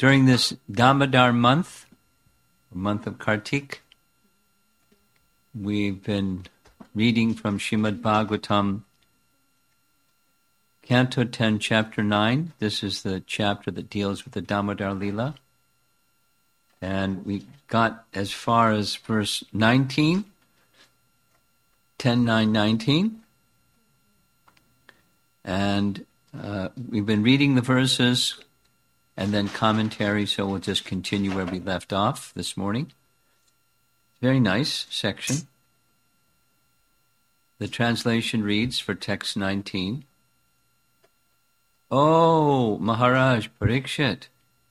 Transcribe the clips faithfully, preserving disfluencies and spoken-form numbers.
During this Damodar month, month of Kartik, we've been reading from Srimad Bhagavatam, Canto ten, Chapter nine. This is the chapter that deals with the Damodar Leela. And we got as far as verse nineteen, ten, nine, nineteen. And uh, we've been reading the verses and then commentary, so we'll just continue where we left off this morning. Very nice section. The translation reads for text nineteen, "Oh, Maharaj Parikshit,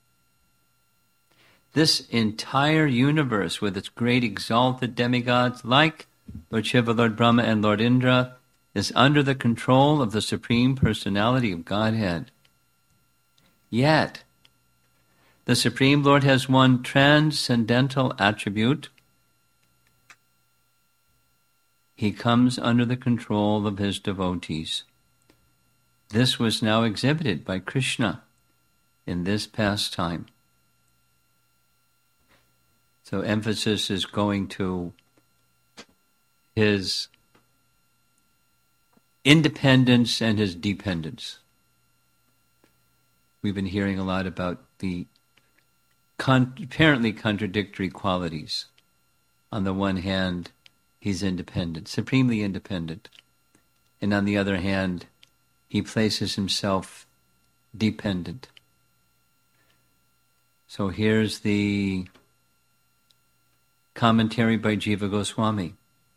this entire universe with its great exalted demigods like Lord Shiva, Lord Brahma, and Lord Indra is under the control of the Supreme Personality of Godhead. Yet, the Supreme Lord has one transcendental attribute. He comes under the control of his devotees. This was now exhibited by Krishna in this pastime." So emphasis is going to his independence and his dependence. We've been hearing a lot about the con- apparently contradictory qualities. On the one hand, he's independent, supremely independent. And on the other hand, he places himself dependent. So here's the commentary by Jiva Goswami.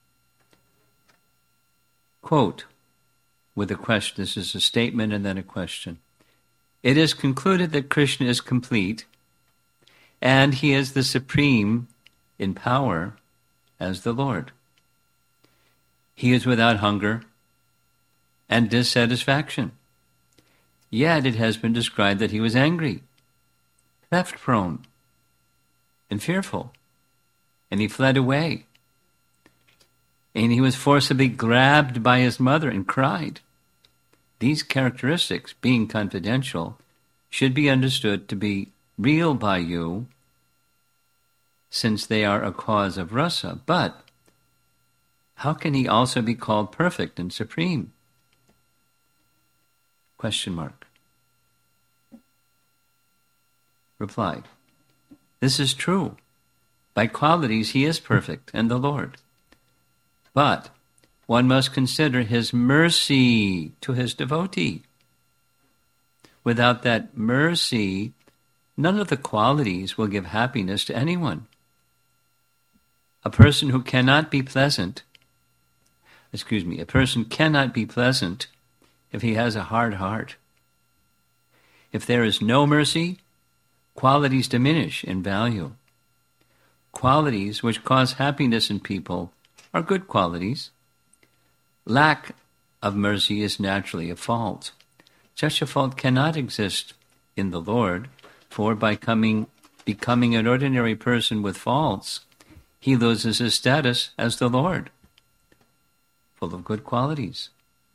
Quote, with a question, this is a statement and then a question. "It is concluded that Krishna is complete, and he is the supreme in power as the Lord. He is without hunger and dissatisfaction. Yet it has been described that he was angry, theft-prone, and fearful, and he fled away. And he was forcibly grabbed by his mother and cried. These characteristics, being confidential, should be understood to be real by you, since they are a cause of rasa. But how can he also be called perfect and supreme?" Question mark. Reply. This is true. By qualities he is perfect and the Lord. But one must consider his mercy to his devotee. Without that mercy, none of the qualities will give happiness to anyone. A person who cannot be pleasant, excuse me, a person cannot be pleasant if he has a hard heart. If there is no mercy, qualities diminish in value. Qualities which cause happiness in people are good qualities. Lack of mercy is naturally a fault. Such a fault cannot exist in the Lord, for by coming, becoming an ordinary person with faults, he loses his status as the Lord, full of good qualities.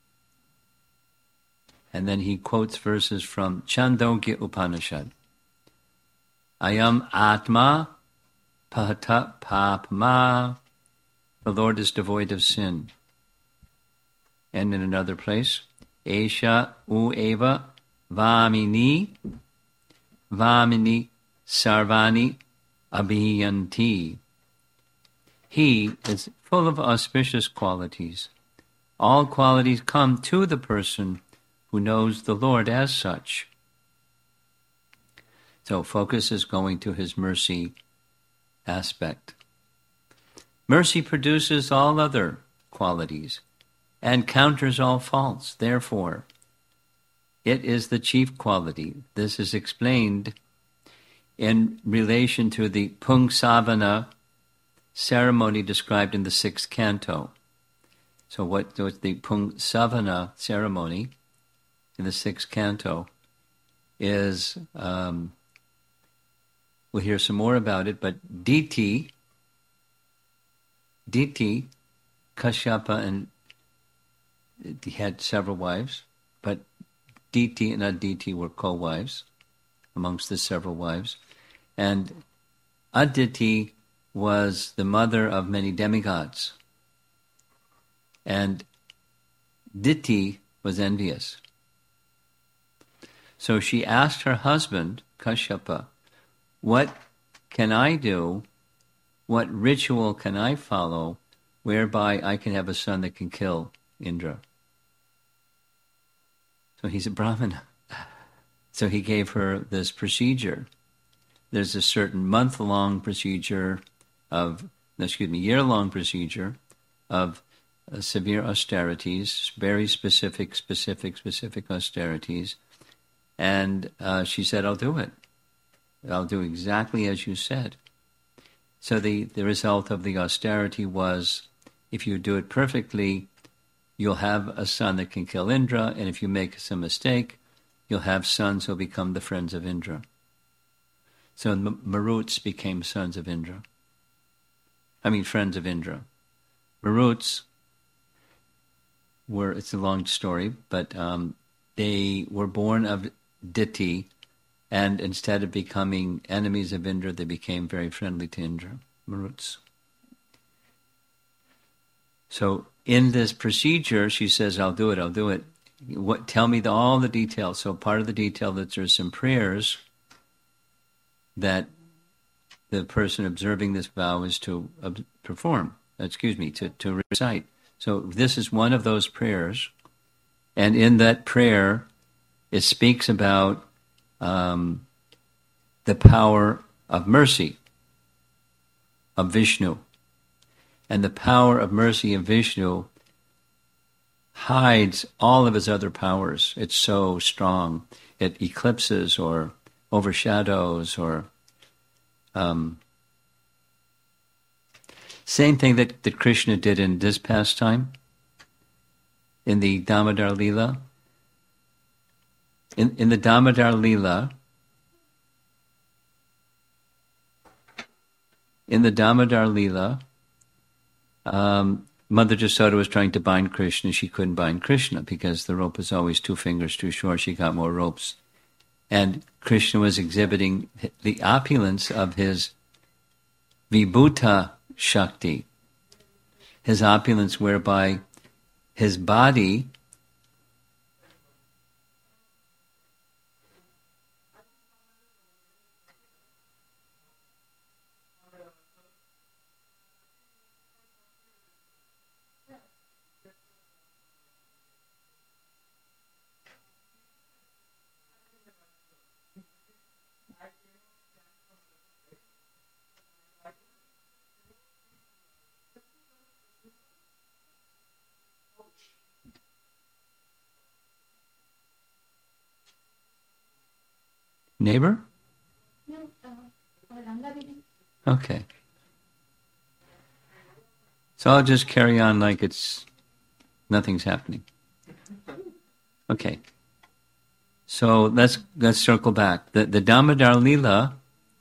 And then he quotes verses from Chandogya Upanishad. Ayam Atma Pahata Papma. The Lord is devoid of sin. And in another place, Esha Ueva Vamini Vamini Sarvani Abhiyanti. He is full of auspicious qualities. All qualities come to the person who knows the Lord as such. So focus is going to his mercy aspect. Mercy produces all other qualities and counters all faults. Therefore, it is the chief quality. This is explained in relation to the Pungsavana ceremony described in the sixth canto. So what was the Pungsavana ceremony in the sixth canto is, um, we'll hear some more about it, but Diti, Diti, Kashyapa, and he had several wives, but Diti and Aditi were co-wives, amongst the several wives. And Aditi was the mother of many demigods. And Diti was envious. So she asked her husband, Kashyapa, what can I do? What ritual can I follow whereby I can have a son that can kill Indra? So he's a Brahmana. So he gave her this procedure. There's a certain month-long procedure of, excuse me, year-long procedure of uh, severe austerities, very specific, specific, specific austerities. And uh, she said, I'll do it. I'll do exactly as you said. So the, the result of the austerity was, if you do it perfectly, you'll have a son that can kill Indra, and if you make some mistake, you'll have sons who'll become the friends of Indra. So M- Maruts became sons of Indra. I mean, friends of Indra. Maruts were, it's a long story, but um, they were born of Diti, and instead of becoming enemies of Indra, they became very friendly to Indra, Maruts. So in this procedure, she says, I'll do it, I'll do it. What, tell me the, all the details. So part of the detail that there's some prayers that the person observing this vow is to uh, perform, excuse me, to, to recite. So this is one of those prayers. And in that prayer, it speaks about um, the power of mercy of Vishnu. And the power of mercy of Vishnu hides all of his other powers. It's so strong. It eclipses or overshadows or... Um, same thing that, that Krishna did in this pastime, in the Damodar Leela. In, in the Damodar Leela, in the Damodar Leela, um, Mother Jasoda was trying to bind Krishna. She couldn't bind Krishna because the rope was always two fingers too short. She got more ropes. And Krishna was exhibiting the opulence of his Vibhuta Shakti, his opulence whereby his body Neighbor? Okay. So I'll just carry on like it's nothing's happening. Okay. So let's let's circle back. The the Damodar Leela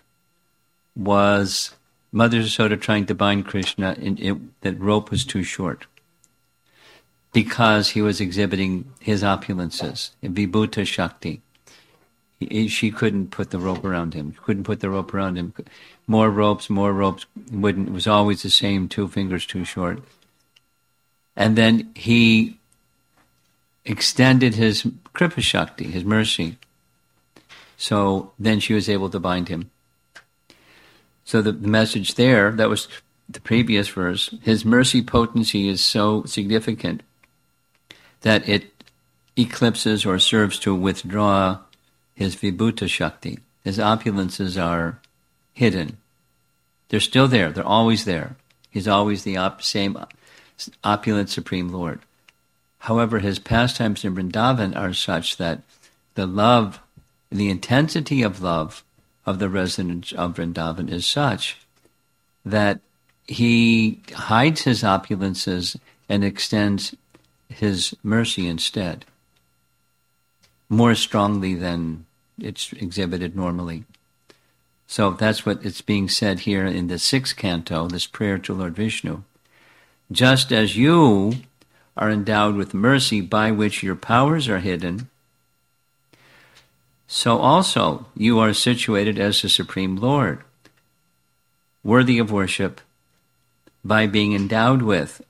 was Mother Yasoda trying to bind Krishna, and it, that rope was too short because he was exhibiting his opulences, Vibhuta Shakti. He, she couldn't put the rope around him. Couldn't put the rope around him. More ropes, more ropes. Wouldn't. It was always the same. Two fingers too short. And then he extended his Kripa Shakti, his mercy. So then she was able to bind him. So the, the message there, that was the previous verse. His mercy potency is so significant that it eclipses or serves to withdraw his Vibhuta Shakti. His opulences are hidden. They're still there. They're always there. He's always the op- same opulent Supreme Lord. However, his pastimes in Vrindavan are such that the love, the intensity of love of the residents of Vrindavan is such that he hides his opulences and extends his mercy instead, more strongly than it's exhibited normally. So that's what it's being said here in the sixth canto, this prayer to Lord Vishnu. Just as you are endowed with mercy by which your powers are hidden, so also you are situated as the Supreme Lord, worthy of worship, by being endowed with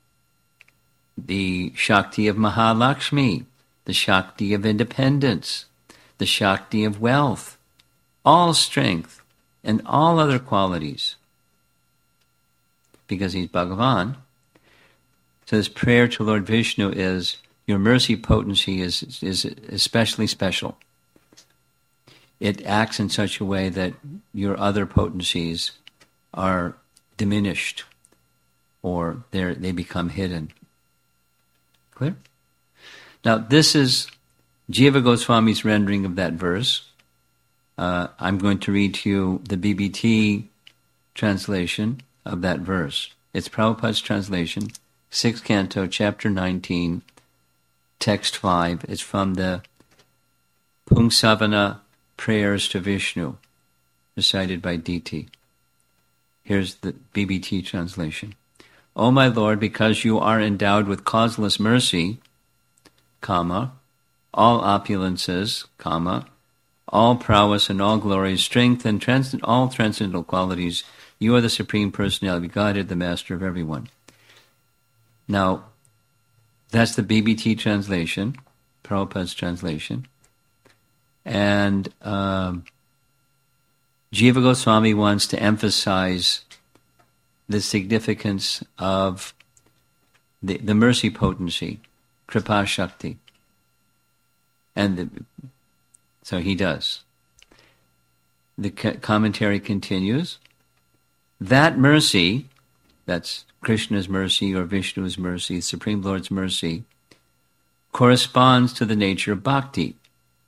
the Shakti of Mahalakshmi, the Shakti of independence, the Shakti of wealth, all strength, and all other qualities. Because he's Bhagavan. So this prayer to Lord Vishnu is, your mercy potency is, is especially special. It acts in such a way that your other potencies are diminished, or they they become hidden. Clear? Now, this is Jiva Goswami's rendering of that verse. Uh, I'm going to read to you the B B T translation of that verse. It's Prabhupada's translation, sixth canto, chapter nineteen, text five. It's from the Pungsavana Prayers to Vishnu, recited by D T. Here's the B B T translation. O my Lord, because you are endowed with causeless mercy, comma, all opulences, comma, all prowess and all glory, strength and trans- all transcendental qualities, you are the Supreme Personality of Godhead, the Master of everyone. Now, that's the B B T translation, Prabhupada's translation. And um, Jiva Goswami wants to emphasize the significance of the, the mercy potency, Kripa Shakti. And the, so he does. The co- commentary continues. That mercy, that's Krishna's mercy or Vishnu's mercy, Supreme Lord's mercy, corresponds to the nature of bhakti.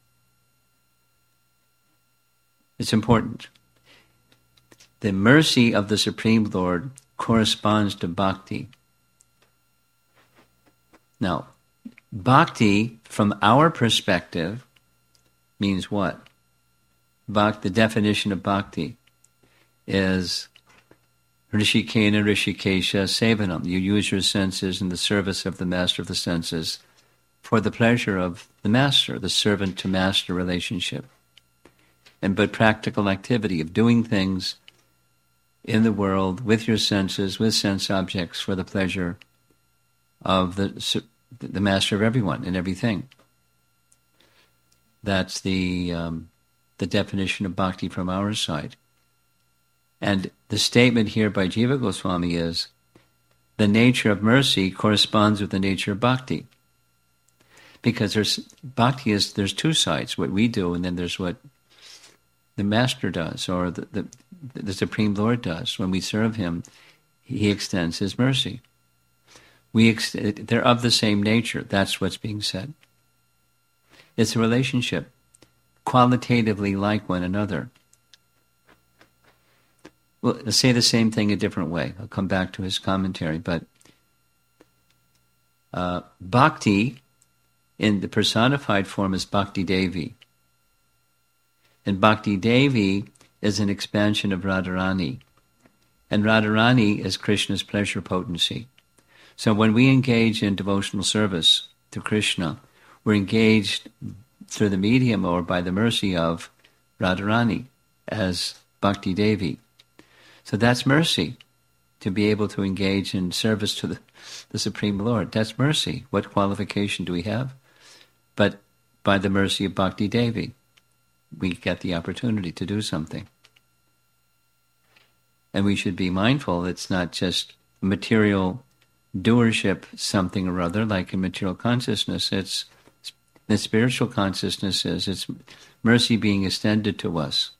It's important. The mercy of the Supreme Lord corresponds to bhakti. Now, bhakti, from our perspective, means what? Bhakti, the definition of bhakti is Rishikena Rishikesha Sevanam. You use your senses in the service of the master of the senses for the pleasure of the master, the servant-to-master relationship. And but practical activity of doing things in the world with your senses, with sense objects for the pleasure of the the master of everyone and everything. That's the um, the definition of bhakti from our side. And the statement here by Jiva Goswami is, the nature of mercy corresponds with the nature of bhakti. Because there's bhakti is, there's two sides, what we do and then there's what the Master does, or the, the, the Supreme Lord does. When we serve him, he extends his mercy. We ex- they're of the same nature. That's what's being said. It's a relationship, qualitatively like one another. Well, let's say the same thing a different way. I'll come back to his commentary, but uh, bhakti in the personified form is Bhakti Devi. And Bhakti Devi is an expansion of Radharani. And Radharani is Krishna's pleasure potency. So when we engage in devotional service to Krishna, we're engaged through the medium or by the mercy of Radharani as Bhakti Devi. So that's mercy, to be able to engage in service to the, the Supreme Lord. That's mercy. What qualification do we have? But by the mercy of Bhakti Devi, we get the opportunity to do something. And we should be mindful it's not just material doership something or other, like in material consciousness. It's the spiritual consciousness is it's mercy being extended to us.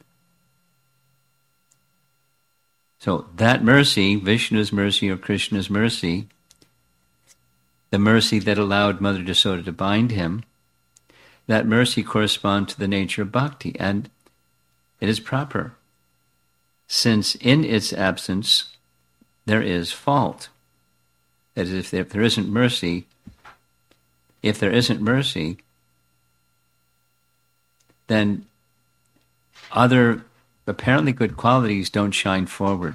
So that mercy, Vishnu's mercy or Krishna's mercy, the mercy that allowed Mother Yasoda to bind him, that mercy corresponds to the nature of bhakti, and it is proper, since in its absence there is fault. That is, if there, if there isn't mercy, if there isn't mercy, then other apparently good qualities don't shine forward.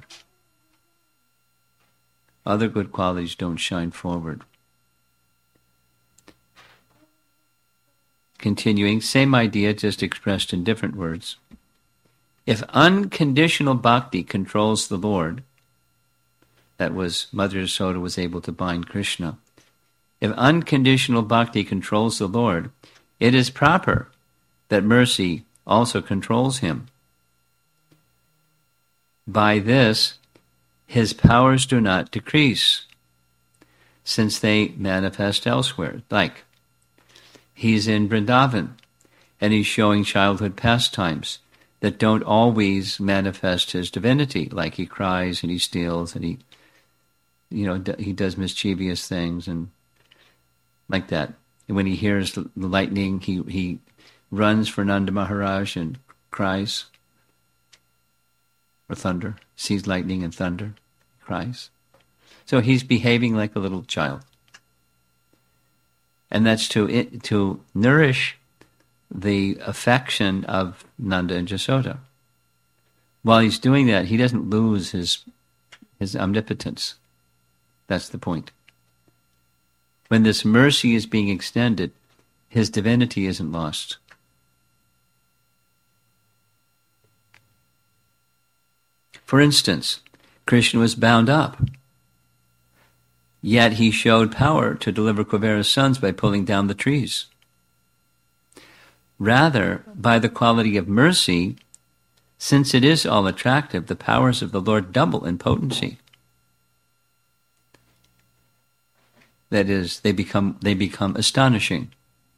Other good qualities don't shine forward. continuing, same idea, just expressed in different words. If unconditional bhakti controls the Lord, that was, Mother Yasoda was able to bind Krishna. If unconditional bhakti controls the Lord, it is proper that mercy also controls him. By this, his powers do not decrease, since they manifest elsewhere. Like, he's in Vrindavan, and he's showing childhood pastimes that don't always manifest his divinity, like he cries and he steals and he, you know, he does mischievous things and like that. And when he hears the lightning, he, he runs for Nanda Maharaj and cries. Or thunder, sees lightning and thunder, cries. So he's behaving like a little child. And that's to to nourish the affection of Nanda and Yasoda. While he's doing that, he doesn't lose his his omnipotence. That's the point. When this mercy is being extended, his divinity isn't lost. For instance, Krishna was bound up, yet he showed power to deliver Kuvera's sons by pulling down the trees. Rather, by the quality of mercy, since it is all attractive, the powers of the Lord double in potency. That is, they become they become astonishing.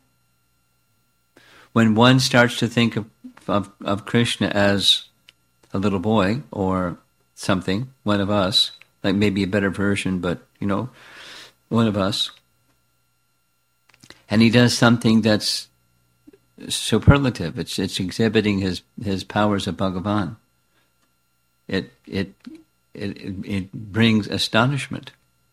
When one starts to think of, of, of Krishna as a little boy or something, one of us, like maybe a better version, but, you know, one of us, and he does something that's superlative. It's it's exhibiting his, his powers of Bhagavan. It it it it brings astonishment.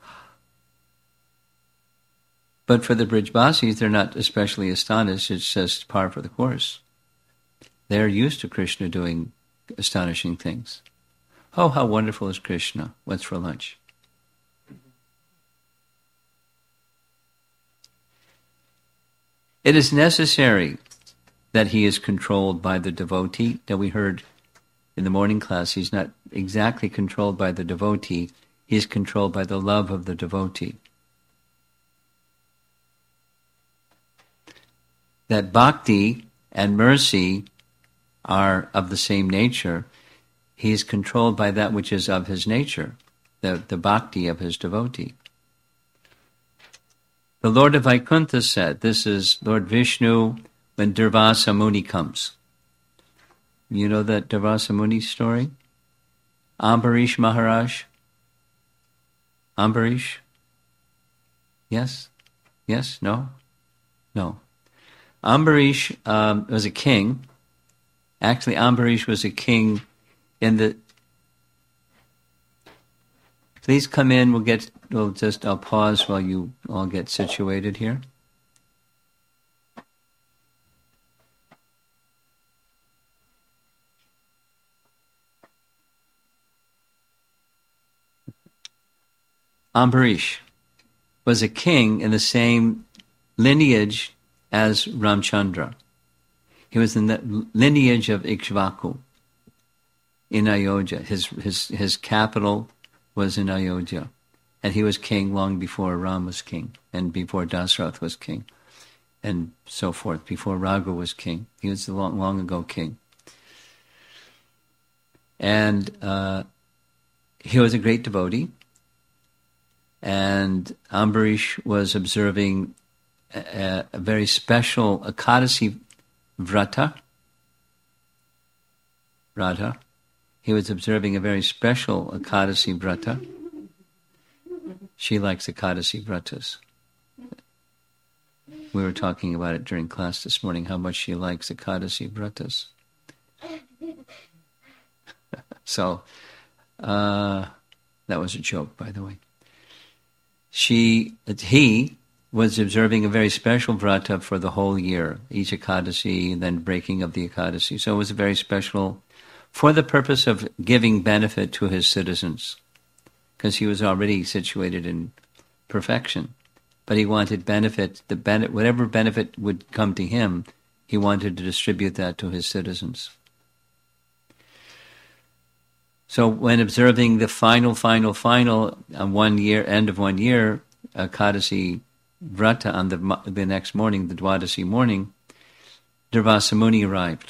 But for the Brijbasis, they're not especially astonished. It's just par for the course. They're used to Krishna doing astonishing things. Oh, how wonderful is Krishna. What's for lunch? It is necessary that he is controlled by the devotee. That we heard in the morning class, he's not exactly controlled by the devotee. He's controlled by the love of the devotee. That bhakti and mercy are of the same nature. He is controlled by that which is of his nature, the, the bhakti of his devotee. The Lord of Vaikuntha said, this is Lord Vishnu when Durvasa Muni comes. You know that Durvasa Muni story? Ambarish Maharaj? Ambarish? Yes? Yes? No? No. Ambarish um, was a king. Actually, Ambarish was a king in the... Please come in. We'll get. We'll just. I'll pause while you all get situated here. Ambarish was a king in the same lineage as Ramchandra. He was in the lineage of Ikshvaku in Ayodhya. His his his capital was in Ayodhya, and he was king long before Ram was king, and before Dasrath was king, and so forth. Before Raghu was king, he was a long, long ago king, and uh, he was a great devotee. And Ambarish was observing a, a very special Ekadasi Vrata. Radha. He was observing a very special Ekadasi Vrata. She likes Ekadasi Vratas. We were talking about it during class this morning, how much she likes Ekadasi Vratas. So, uh, that was a joke, by the way. She, he was observing a very special Vrata for the whole year, each Ekadasi, and then breaking of the Ekadasi. So it was a very special, for the purpose of giving benefit to his citizens, because he was already situated in perfection. but he wanted benefit, the benefit, whatever benefit would come to him, he wanted to distribute that to his citizens. So when observing the final, final, final, uh, one year, end of one year, uh, Kadasi Vrata on the, the next morning, the Dwadasi morning, Durvasa Muni arrived.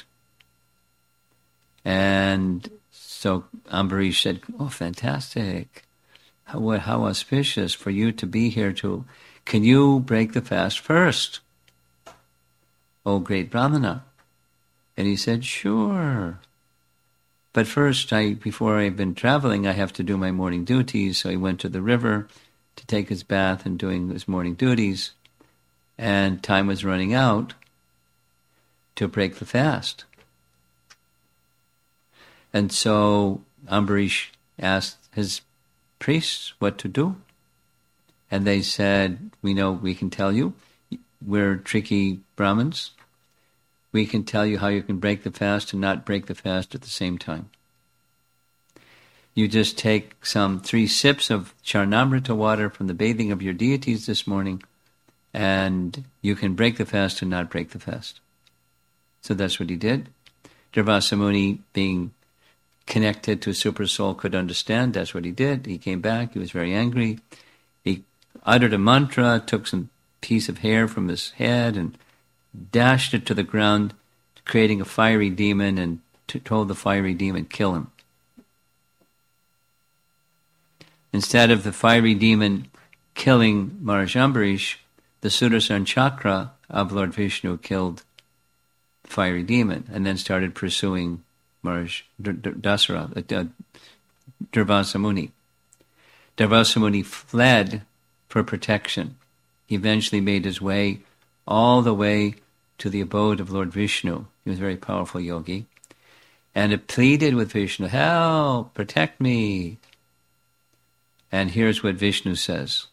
And so Ambarish said, oh, fantastic. How, how auspicious for you to be here to, can you break the fast first? Oh, great Brahmana. And he said, sure. But first, I before I've been traveling, I have to do my morning duties. So he went to the river to take his bath and doing his morning duties. And time was running out to break the fast. And so Ambarish asked his priests what to do. And they said, we know, we can tell you. We're tricky Brahmins. We can tell you how you can break the fast and not break the fast at the same time. You just take some three sips of Charnamrita water from the bathing of your deities this morning, and you can break the fast and not break the fast. So that's what he did. Durvasa Muni, being connected to Super Soul, could understand. That's what he did. He came back. He was very angry. He uttered a mantra, took some piece of hair from his head and dashed it to the ground, creating a fiery demon, and t- told the fiery demon, kill him. Instead of the fiery demon killing Maharaj Ambarish, the Sudarshan Chakra of Lord Vishnu killed the fiery demon and then started pursuing Maharaj D- D- Dasara, uh, Durvasa Muni. Durvasa Muni fled for protection. He eventually made his way all the way to the abode of Lord Vishnu. He was a very powerful yogi. And it pleaded with Vishnu, help, protect me. And here's what Vishnu says.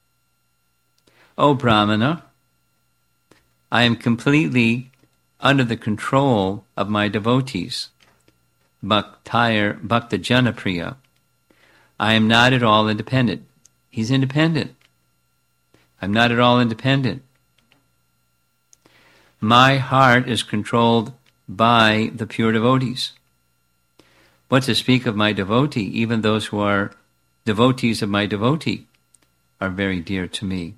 O Brahmana, I am completely under the control of my devotees, Bhaktayar, Bhakta Janapriya. I am not at all independent. He's independent. I'm not at all independent. My heart is controlled by the pure devotees. What to speak of my devotee, even those who are devotees of my devotee are very dear to me.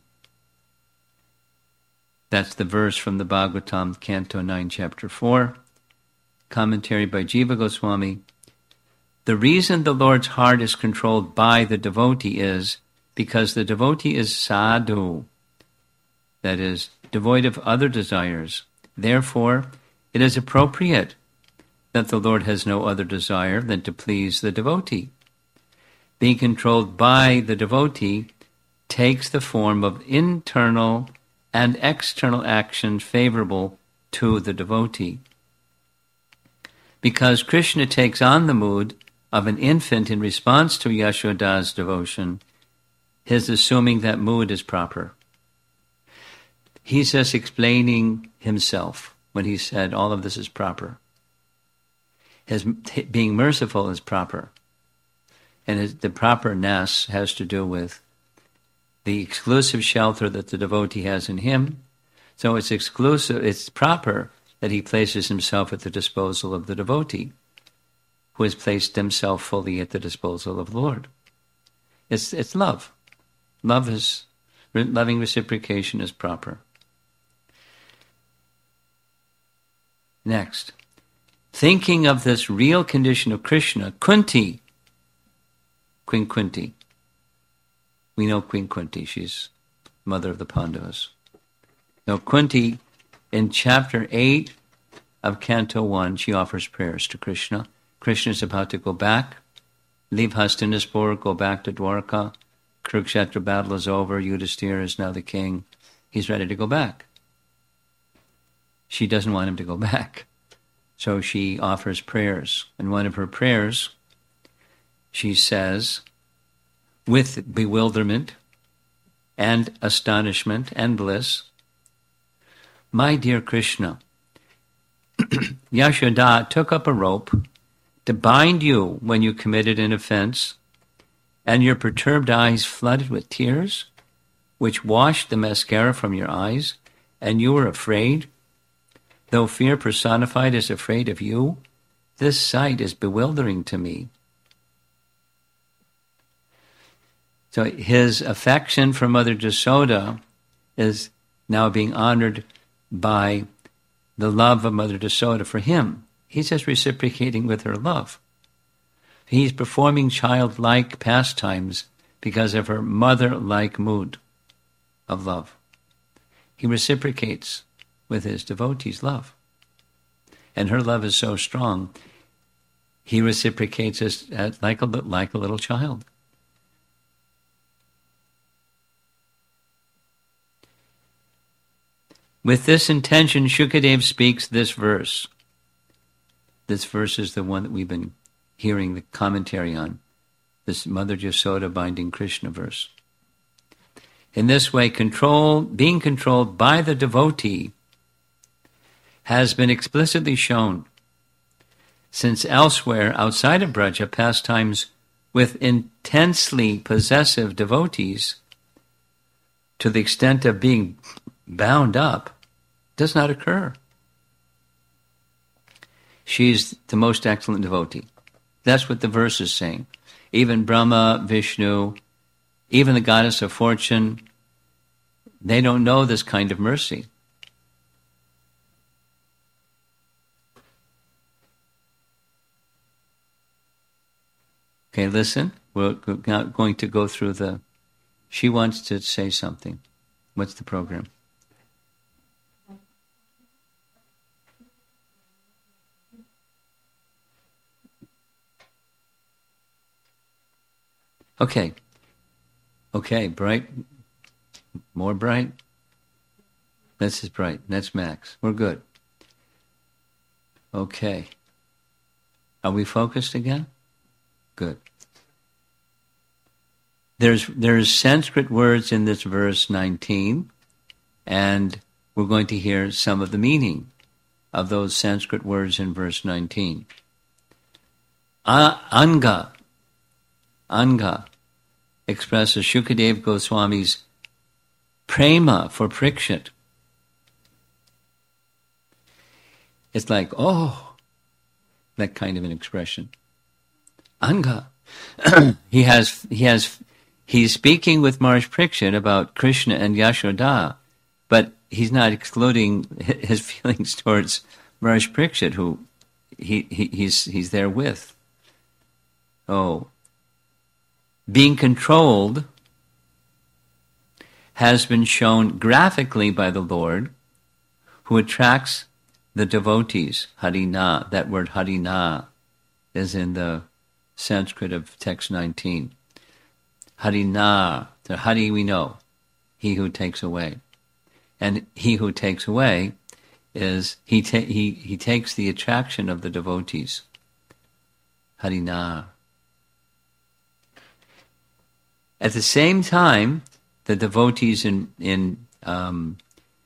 That's the verse from the Bhagavatam, Canto nine, Chapter four, commentary by Jiva Goswami. The reason the Lord's heart is controlled by the devotee is because the devotee is sadhu, that is, devoid of other desires. Therefore, it is appropriate that the Lord has no other desire than to please the devotee. Being controlled by the devotee takes the form of internal and external action favorable to the devotee. Because Krishna takes on the mood of an infant in response to Yashoda's devotion, his assuming that mood is proper. He's just explaining himself when he said all of this is proper. His being merciful is proper. And his, the properness has to do with the exclusive shelter that the devotee has in him. So it's exclusive, it's proper that he places himself at the disposal of the devotee, who has placed himself fully at the disposal of the Lord. It's it's love. Love is, loving reciprocation is proper. Next, thinking of this real condition of Krishna, Kunti, Queen Kunti. We know Queen Kunti, she's mother of the Pandavas. Now Kunti, in chapter eight of Canto one, she offers prayers to Krishna. Krishna is about to go back, leave Hastinapur, go back to Dwarka. Kurukshetra battle is over, Yudhisthira is now the king. He's ready to go back. She doesn't want him to go back. So she offers prayers. In one of her prayers, she says, with bewilderment and astonishment and bliss, my dear Krishna, Yashoda took up a rope to bind you when you committed an offense, and your perturbed eyes flooded with tears? which washed the mascara from your eyes, and you were afraid? Though fear personified is afraid of you, this sight is bewildering to me. So his affection for Mother Jasoda is now being honored by the love of Mother Jasoda for him. He's just reciprocating with her love. He's performing childlike pastimes because of her mother-like mood of love. He reciprocates with his devotees' love. And her love is so strong, he reciprocates as, as like, a, like a little child. With this intention, Shukadev speaks this verse. This verse is the one that we've been hearing the commentary on, this Mother Jasoda binding Krishna verse. In this way, control, being controlled by the devotee has been explicitly shown, since elsewhere, outside of Braja, pastimes with intensely possessive devotees, to the extent of being bound up, does not occur. She's the most excellent devotee. That's what the verse is saying. Even Brahma, Vishnu, even the goddess of fortune, they don't know this kind of mercy. Okay, listen. We're not going to go through the... She wants to say something. What's the program? Okay. Okay, bright. More bright. This is bright. That's Max. We're good. Okay. Are we focused again? Good. There's there's Sanskrit words in this verse nineteen, and we're going to hear some of the meaning of those Sanskrit words in verse nineteen. A- anga. Anga expresses Shukadev Goswami's prema for Parikshit. It's like, oh, that kind of an expression. Anga. he has, he has, he's speaking with Maharaj Parikshit about Krishna and Yashoda, but he's not excluding his feelings towards Maharaj Parikshit, who he, he he's he's there with. Oh. Being controlled has been shown graphically by the Lord, who attracts the devotees. Harina, that word Harina is in the Sanskrit of text nineteen. Harina, the Hari we know, he who takes away. And he who takes away is, he, ta- he, he takes the attraction of the devotees. Harina. At the same time, the devotees in, in um,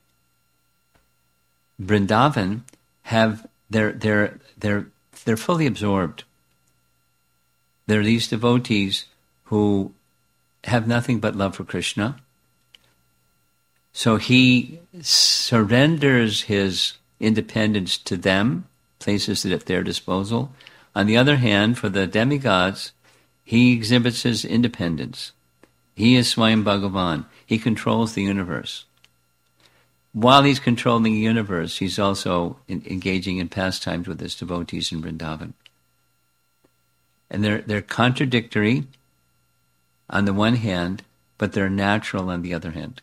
Vrindavan have, they're, they're, they're, they're fully absorbed. There are these devotees who have nothing but love for Krishna. So he surrenders his independence to them, places it at their disposal. On the other hand, for the demigods, he exhibits his independence. He is Swayam Bhagavan. He controls the universe. While he's controlling the universe, he's also in, engaging in pastimes with his devotees in Vrindavan. And they're, they're contradictory on the one hand, but they're natural on the other hand.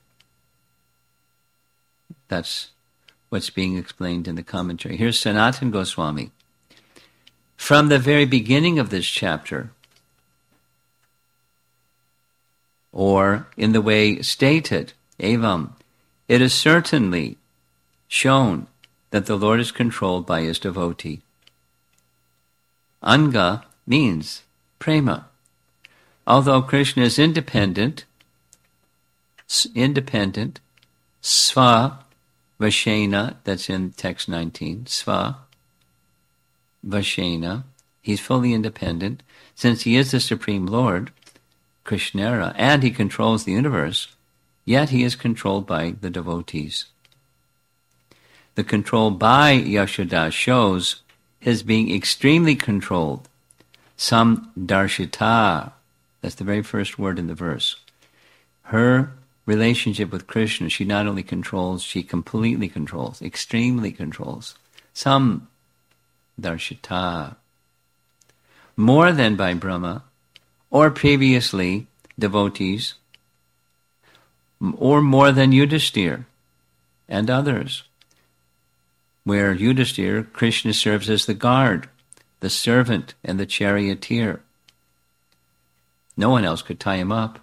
That's what's being explained in the commentary. Here's Sanatana Goswami. From the very beginning of this chapter, or in the way stated, evam, it is certainly shown that the Lord is controlled by his devotee. Anga means prema. Although Krishna is independent, independent, sva vashena, that's in text nineteen, sva vashena, he's fully independent. Since he is the Supreme Lord, Krishnara, and he controls the universe, yet he is controlled by the devotees. The control by Yashoda shows his being extremely controlled. Sam darshita, that's the very first word in the verse. Her relationship with Krishna, she not only controls, she completely controls, extremely controls. Sam darshita. More than by Brahma, or previously devotees, or more than Yudhishthira and others, where Yudhishthira, Krishna serves as the guard, the servant, and the charioteer. No one else could tie him up.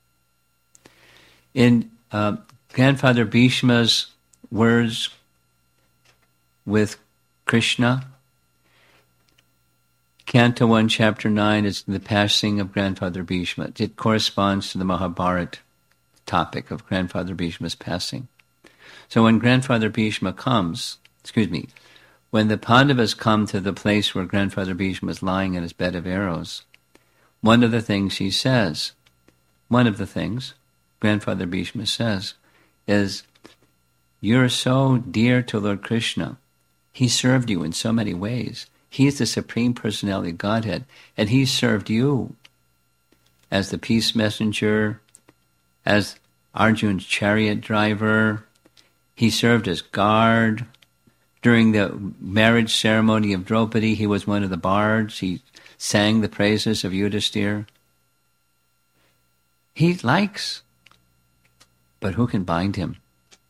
In uh, Grandfather Bhishma's words with Krishna, Canto one, Chapter nine is the passing of Grandfather Bhishma. It corresponds to the Mahabharata topic of Grandfather Bhishma's passing. So when Grandfather Bhishma comes, excuse me, when the Pandavas come to the place where Grandfather Bhishma is lying in his bed of arrows, one of the things he says, one of the things Grandfather Bhishma says is, "You're so dear to Lord Krishna. He served you in so many ways. He is the Supreme Personality of Godhead, and he served you as the peace messenger, as Arjun's chariot driver. He served as guard. During the marriage ceremony of Draupadi, he was one of the bards. He sang the praises of Yudhishthira. He likes, but who can bind him?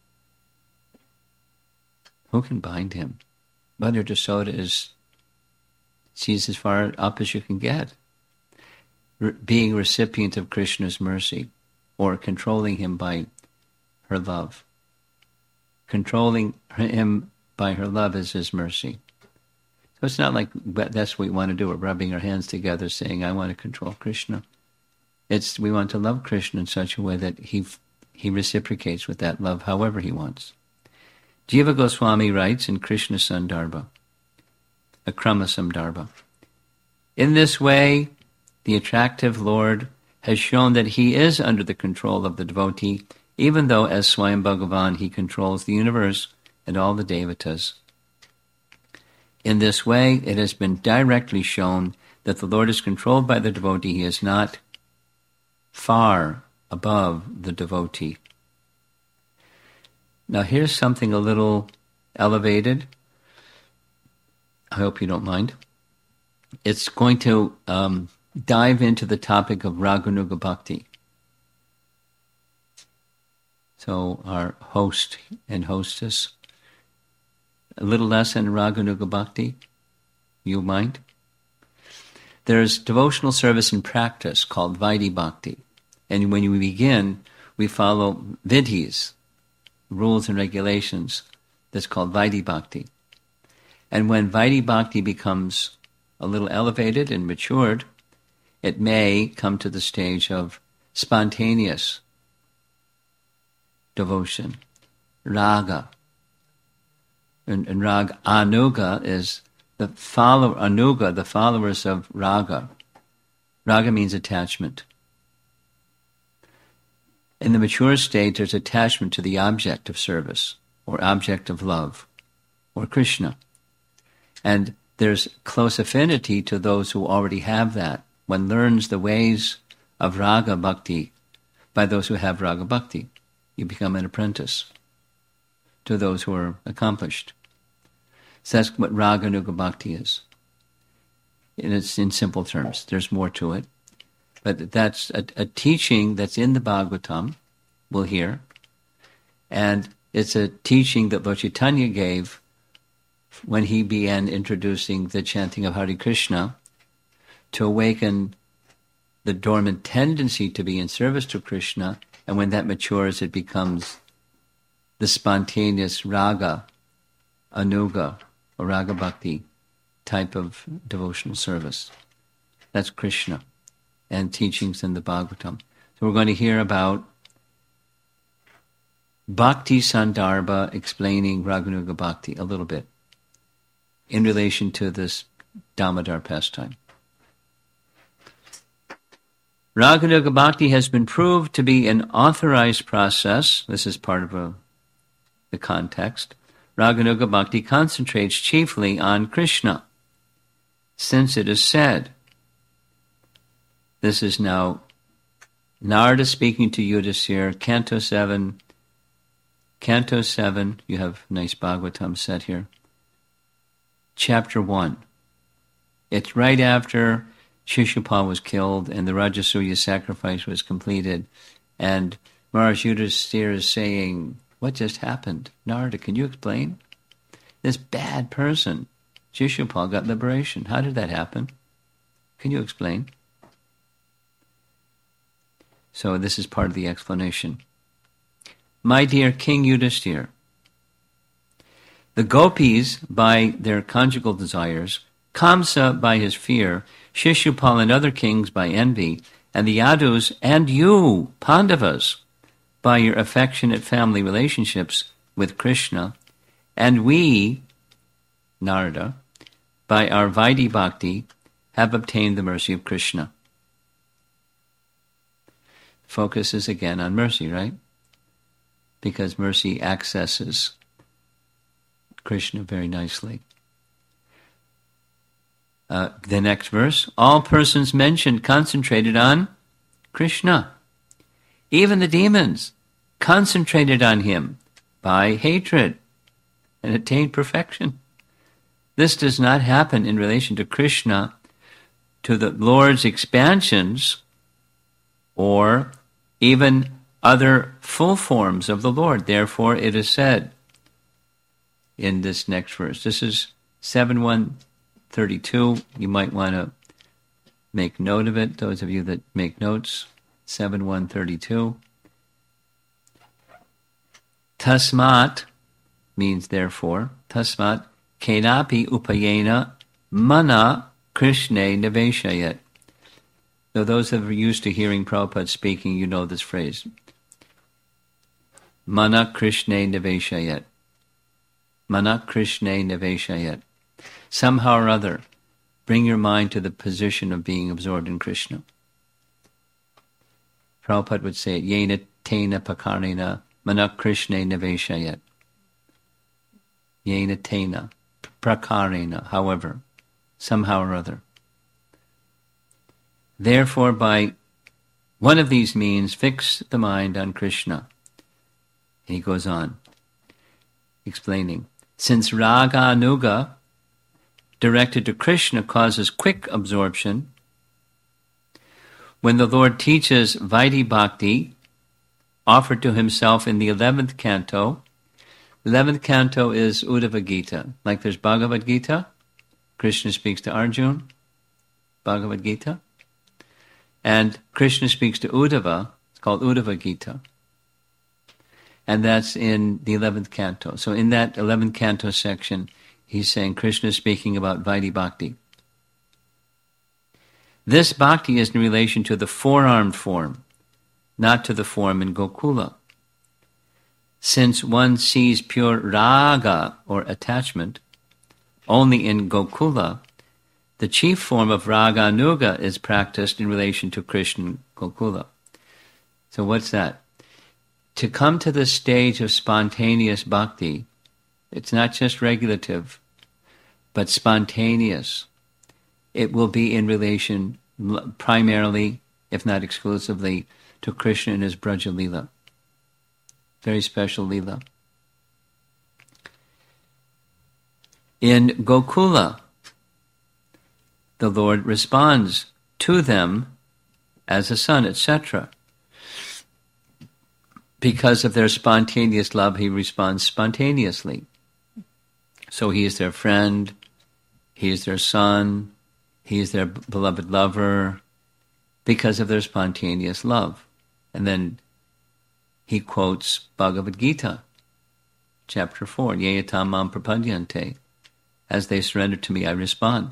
Who can bind him? Mother Yasoda is, she's as far up as you can get, Re- being recipient of Krishna's mercy, or controlling him by her love. Controlling him by her love is his mercy. So it's not like that's what we want to do. We're rubbing our hands together saying, I want to control Krishna. It's we want to love Krishna in such a way that he he reciprocates with that love however he wants. Jiva Goswami writes in Krishna Sandarbha, Akrama Sandarbha, in this way, the attractive Lord has shown that he is under the control of the devotee, even though as Swayam Bhagavan he controls the universe and all the devatas. In this way, it has been directly shown that the Lord is controlled by the devotee. He is not far above the devotee. Now here's something a little elevated. I hope you don't mind. It's going to um, dive into the topic of Raganuga Bhakti. So our host and hostess, a little lesson in Raganuga Bhakti, you mind? There's devotional service in practice called Vaidhi Bhakti. And when we begin, we follow vidhis, rules and regulations. That's called Vaidhi Bhakti. And when Vaidhi Bhakti becomes a little elevated and matured, it may come to the stage of spontaneous devotion, raga. And, and rag anuga is the follow anuga, the followers of raga. Raga means attachment. In the mature state, there's attachment to the object of service, or object of love, or Krishna. And there's close affinity to those who already have that. One learns the ways of raga bhakti by those who have raga bhakti. You become an apprentice to those who are accomplished. So that's what Raganuga Bhakti is. And it's in simple terms. There's more to it. But that's a, a teaching that's in the Bhagavatam, we'll hear. And it's a teaching that Lord Chaitanya gave when he began introducing the chanting of Hare Krishna to awaken the dormant tendency to be in service to Krishna. And when that matures, it becomes the spontaneous raga, anuga, or raga bhakti type of devotional service. That's Krishna and teachings in the Bhagavatam. So we're going to hear about Bhakti Sandarbha explaining Raganuga Bhakti a little bit in relation to this Damodar pastime. Raganuga Bhakti has been proved to be an authorized process. This is part of a, the context. Raganuga Bhakti concentrates chiefly on Krishna, since it is said, this is now Narada speaking to Yudhisthira, Canto seven, Canto seven, you have nice Bhagavatam set here, Chapter one. It's right after Shishupal was killed and the Rajasuya sacrifice was completed, and Maharaj Yudhisthira is saying, what just happened? Narada, can you explain? This bad person, Shishupal, got liberation. How did that happen? Can you explain? So this is part of the explanation. My dear King Yudhisthira, the gopis by their conjugal desires, Kamsa by his fear, Shishupal and other kings by envy, and the Yadus and you, Pandavas, by your affectionate family relationships with Krishna, and we, Narada, by our Vaidhi Bhakti, have obtained the mercy of Krishna. Focus is again on mercy, right? Because mercy accesses Krishna very nicely. Uh, the next verse, all persons mentioned concentrated on Krishna. Even the demons concentrated on him by hatred and attained perfection. This does not happen in relation to Krishna, to the Lord's expansions, or even other full forms of the Lord. Therefore, it is said in this next verse. This is seven one thirty-two. You might want to make note of it, those of you that make notes. seven one thirty-two. Tasmat means therefore. Tasmat kenapi upayena mana Krishne niveshayat. So those that are used to hearing Prabhupada speaking, you know this phrase. Mana Krishne niveshayat. Mana Krishne niveshayat. Somehow or other, bring your mind to the position of being absorbed in Krishna. Prabhupada would say it, Yena tena pakarena mana Krishne niveshayat. Yena tena prakarena, however, somehow or other. Therefore, by one of these means, fix the mind on Krishna. And he goes on, explaining, since raga anuga, directed to Krishna, causes quick absorption, when the Lord teaches Vaidhi Bhakti, offered to himself in the eleventh canto, the eleventh canto is Uddhava Gita. Like there's Bhagavad Gita, Krishna speaks to Arjuna, Bhagavad Gita. And Krishna speaks to Uddhava, it's called Uddhava Gita. And that's in the eleventh canto. So in that eleventh canto section, he's saying Krishna is speaking about Vaidhi Bhakti. This bhakti is in relation to the four-armed form, not to the form in Gokula. Since one sees pure raga, or attachment, only in Gokula, the chief form of raga anuga is practiced in relation to Krishna Gokula. So what's that? To come to the stage of spontaneous bhakti, it's not just regulative, but spontaneous. It will be in relation primarily, if not exclusively, to Krishna and his Braja Leela. Very special Leela. In Gokula, the Lord responds to them as a son, et cetera. Because of their spontaneous love, he responds spontaneously. So he is their friend, he is their son, he is their beloved lover, because of their spontaneous love. And then he quotes Bhagavad Gita, chapter four, Yeyatam mam prapadyante. As they surrender to me, I respond.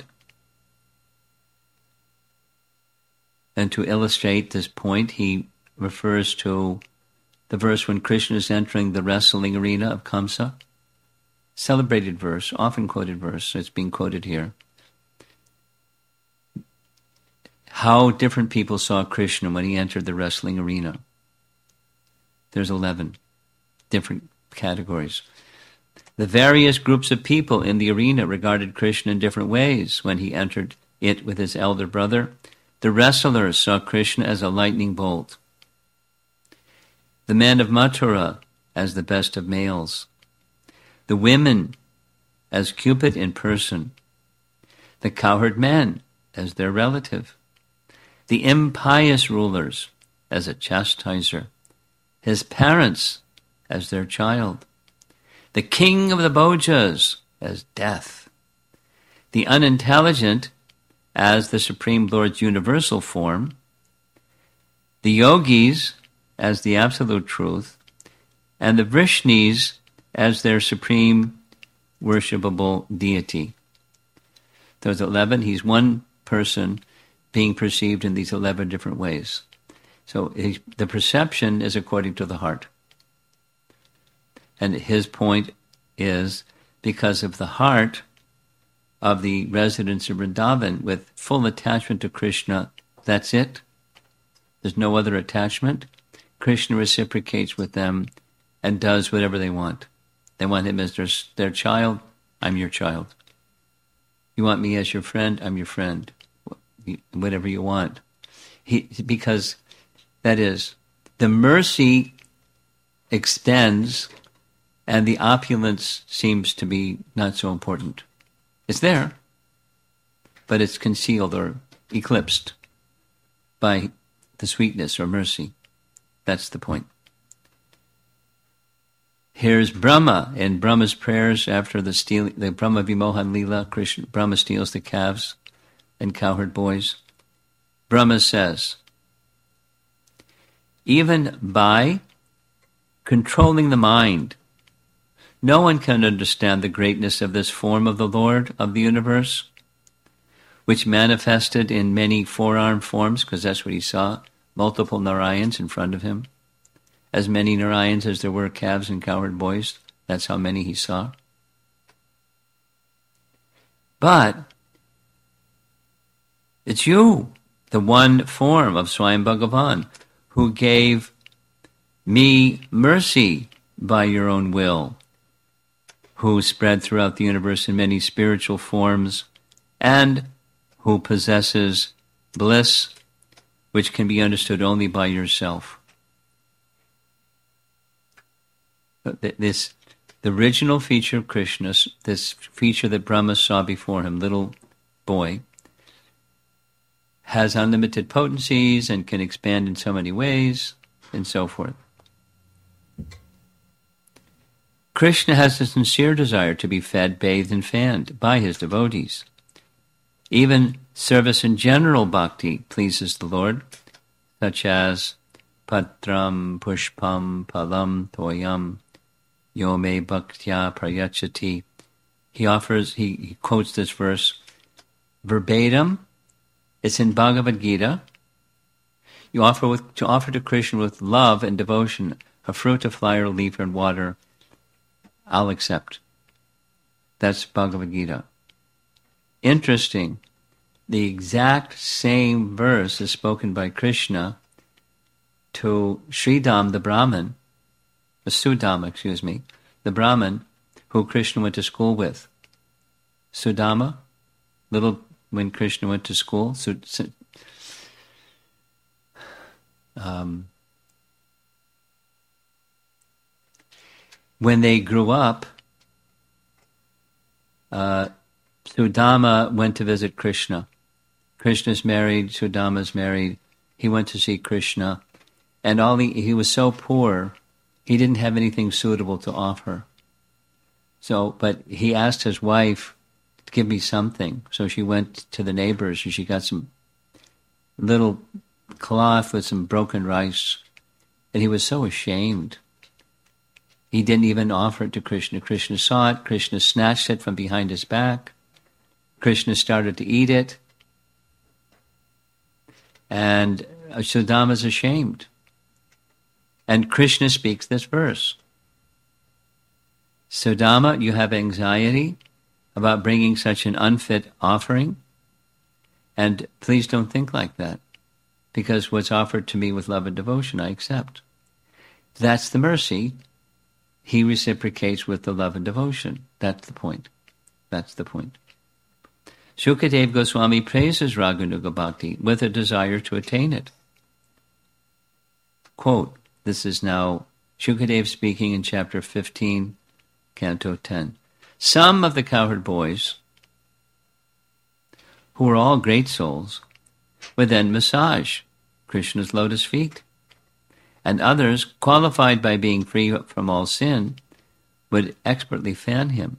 And to illustrate this point, he refers to the verse when Krishna is entering the wrestling arena of Kamsa. Celebrated verse, often quoted verse, so it's being quoted here. how different people saw Krishna when he entered the wrestling arena. There's eleven different categories. The various groups of people in the arena regarded Krishna in different ways when he entered it with his elder brother. The wrestlers saw Krishna as a lightning bolt. The men of Mathura as the best of males. The women as Cupid in person. The cowherd men as their relative. The impious rulers as a chastiser. His parents as their child. The king of the Bhojas as death. The unintelligent as the Supreme Lord's universal form. The yogis as the absolute truth. And the Vrishnis as their supreme worshipable deity. Those eleven, he's one person being perceived in these eleven different ways. So he, the perception is according to the heart. And his point is because of the heart of the residents of Vrindavan with full attachment to Krishna, that's it. There's no other attachment. Krishna reciprocates with them and does whatever they want. They want him as their, their child, I'm your child. You want me as your friend, I'm your friend. Whatever you want. He, because that is, the mercy extends and the opulence seems to be not so important. It's there, but it's concealed or eclipsed by the sweetness or mercy. That's the point. Here's Brahma in Brahma's prayers after the steal, the Brahma Vimohan Leela. Krishna, Brahma steals the calves and cowherd boys. Brahma says, even by controlling the mind, no one can understand the greatness of this form of the Lord of the universe, which manifested in many four-armed forms, because that's what he saw, multiple Narayans in front of him. As many Narayans as there were calves and cowherd boys, that's how many he saw. But it's you, the one form of Swayam Bhagavan, who gave me mercy by your own will, who spread throughout the universe in many spiritual forms, and who possesses bliss, which can be understood only by yourself. This, the original feature of Krishna, this feature that Brahma saw before him, little boy, has unlimited potencies and can expand in so many ways, and so forth. Krishna has a sincere desire to be fed, bathed, and fanned by his devotees. Even service in general bhakti pleases the Lord, such as patram, pushpam, palam, toyam, yome bhaktya prayachati. He offers, he, he quotes this verse verbatim. It's in Bhagavad Gita. You offer with, to offer to Krishna with love and devotion a fruit, a flower, a leaf, and water, I'll accept. That's Bhagavad Gita. Interesting. The exact same verse is spoken by Krishna to Sridham the Brahmin, Sudama, excuse me, the Brahmin who Krishna went to school with. Sudama, little when Krishna went to school, Su, Su, um, when they grew up, uh, Sudama went to visit Krishna. Krishna's married, Sudama's married. He went to see Krishna, and all he, he was so poor, he didn't have anything suitable to offer. So, but he asked his wife to give me something. So she went to the neighbors and she got some little cloth with some broken rice. And he was so ashamed. He didn't even offer it to Krishna. Krishna saw it. Krishna snatched it from behind his back. Krishna started to eat it. And Sudama's ashamed. And Krishna speaks this verse. Sudama, you have anxiety about bringing such an unfit offering. And please don't think like that, because what's offered to me with love and devotion, I accept. That's the mercy. He reciprocates with the love and devotion. That's the point. That's the point. Shukadev Goswami praises Raganuga Bhakti with a desire to attain it. Quote, this is now Shukadev speaking in chapter fifteen, canto ten. Some of the cowherd boys, who were all great souls, would then massage Krishna's lotus feet. And others, qualified by being free from all sin, would expertly fan him.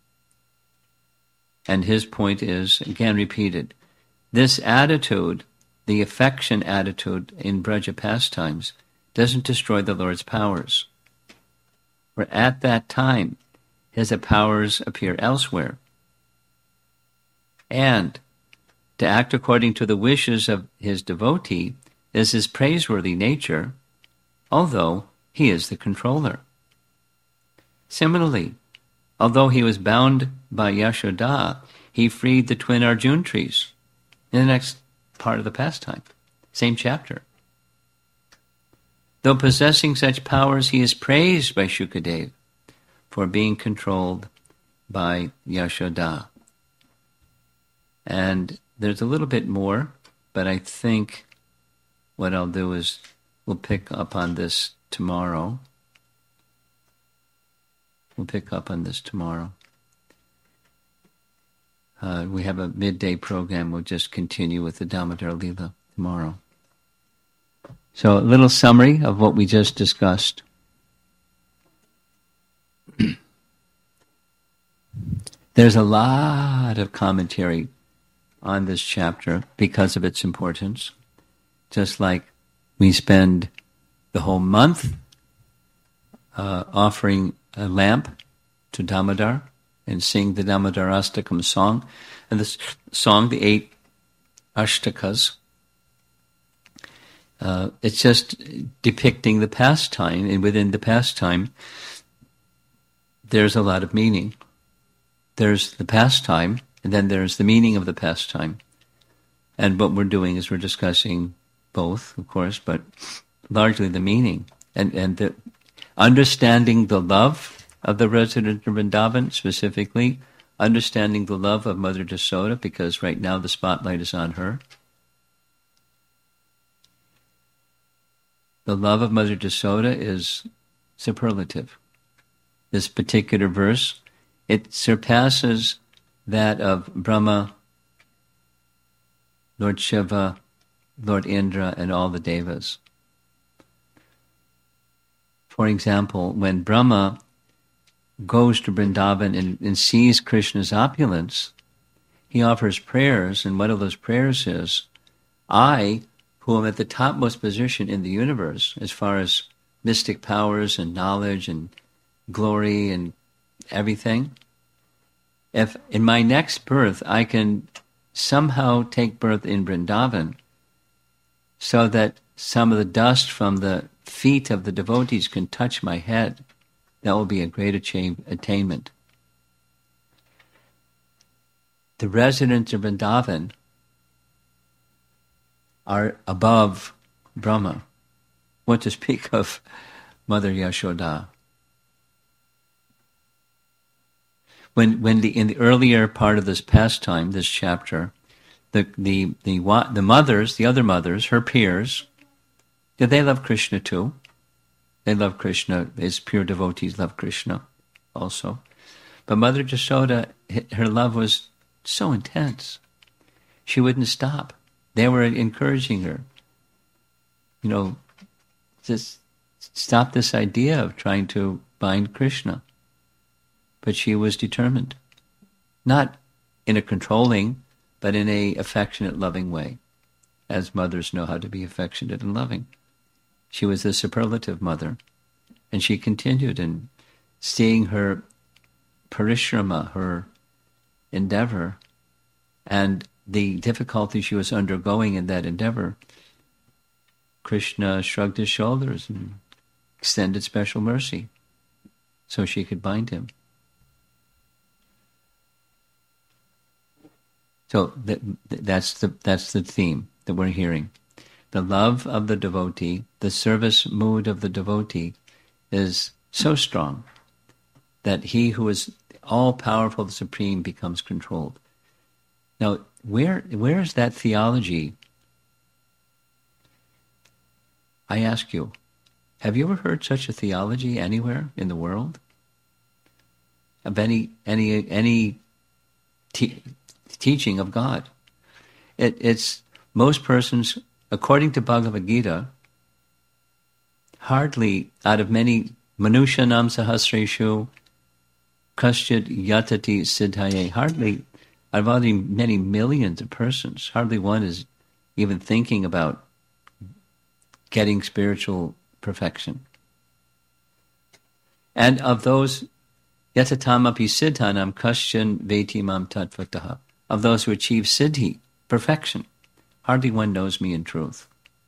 And his point is, again repeated, this attitude, the affection attitude in Braja pastimes, doesn't destroy the Lord's powers. For at that time, his powers appear elsewhere. And to act according to the wishes of his devotee is his praiseworthy nature, although he is the controller. Similarly, although he was bound by Yashoda, he freed the twin Arjun trees in the next part of the pastime, same chapter. Though possessing such powers, he is praised by Shukadev for being controlled by Yashoda. And there's a little bit more, but I think what I'll do is we'll pick up on this tomorrow. We'll pick up on this tomorrow. Uh, we have a midday program. We'll just continue with the Damodar Leela tomorrow. So a little summary of what we just discussed. There's a lot of commentary on this chapter because of its importance. Just like we spend the whole month uh, offering a lamp to Damodar and sing the Damodar Astakam song. And this song, the eight Ashtakas, uh, it's just depicting the pastime, and within the pastime, there's a lot of meaning. There's the pastime, and then there's the meaning of the pastime. And what we're doing is we're discussing both, of course, but largely the meaning. And, and the understanding the love of the resident of Vrindavan, specifically understanding the love of Mother Yasoda, because right now the spotlight is on her. The love of Mother Yasoda is superlative. This particular verse, it surpasses that of Brahma, Lord Shiva, Lord Indra, and all the Devas. For example, when Brahma goes to Vrindavan and, and sees Krishna's opulence, he offers prayers, and one of those prayers is, I, who am at the topmost position in the universe, as far as mystic powers and knowledge and glory and everything, if in my next birth I can somehow take birth in Vrindavan so that some of the dust from the feet of the devotees can touch my head, that will be a great attainment. The residents of Vrindavan are above Brahma. What to speak of Mother Yashoda? When, when the in the earlier part of this pastime, this chapter, the the the the mothers, the other mothers, her peers, did they love Krishna too? They love Krishna. His pure devotees love Krishna, also. But Mother Yasoda, her love was so intense, she wouldn't stop. They were encouraging her. You know, just stop this idea of trying to bind Krishna. But she was determined, not in a controlling, but in a affectionate, loving way, as mothers know how to be affectionate and loving. She was a superlative mother, and she continued in seeing her parishrama, her endeavor, and the difficulty she was undergoing in that endeavor. Krishna shrugged his shoulders and extended special mercy so she could bind him. So that, that's the that's the theme that we're hearing. The love of the devotee, the service mood of the devotee, is so strong that he who is all-powerful, the supreme, becomes controlled. Now, where where is that theology? I ask you, have you ever heard such a theology anywhere in the world? Of any any any te- teaching of God? It, it's most persons, according to Bhagavad Gita, hardly out of many manushanam sahasreshu kaschit yatati siddhaye, hardly out of all the many millions of persons, hardly one is even thinking about getting spiritual perfection. And of those, yatatam api siddhanam kaschan veti mam tatvataha, of those who achieve siddhi, perfection, hardly one knows me in truth.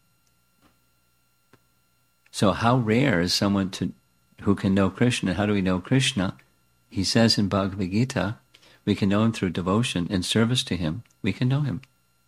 So how rare is someone to who can know Krishna? How do we know Krishna? He says in Bhagavad Gita, we can know him through devotion and service to him. We can know him.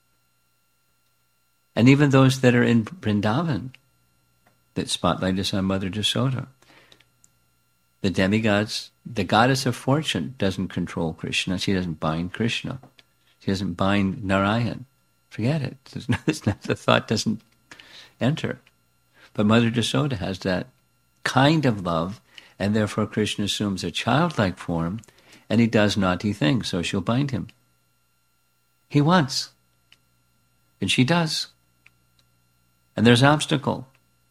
And even those that are in Vrindavan, that spotlight is on Mother Yasoda. The demigods, the goddess of fortune doesn't control Krishna. She doesn't bind Krishna. She doesn't bind Narayan. Forget it. It's not, it's not, the thought doesn't enter. But Mother Yasoda has that kind of love, and therefore Krishna assumes a childlike form, and he does naughty things, so she'll bind him. He wants. And she does. And there's obstacle.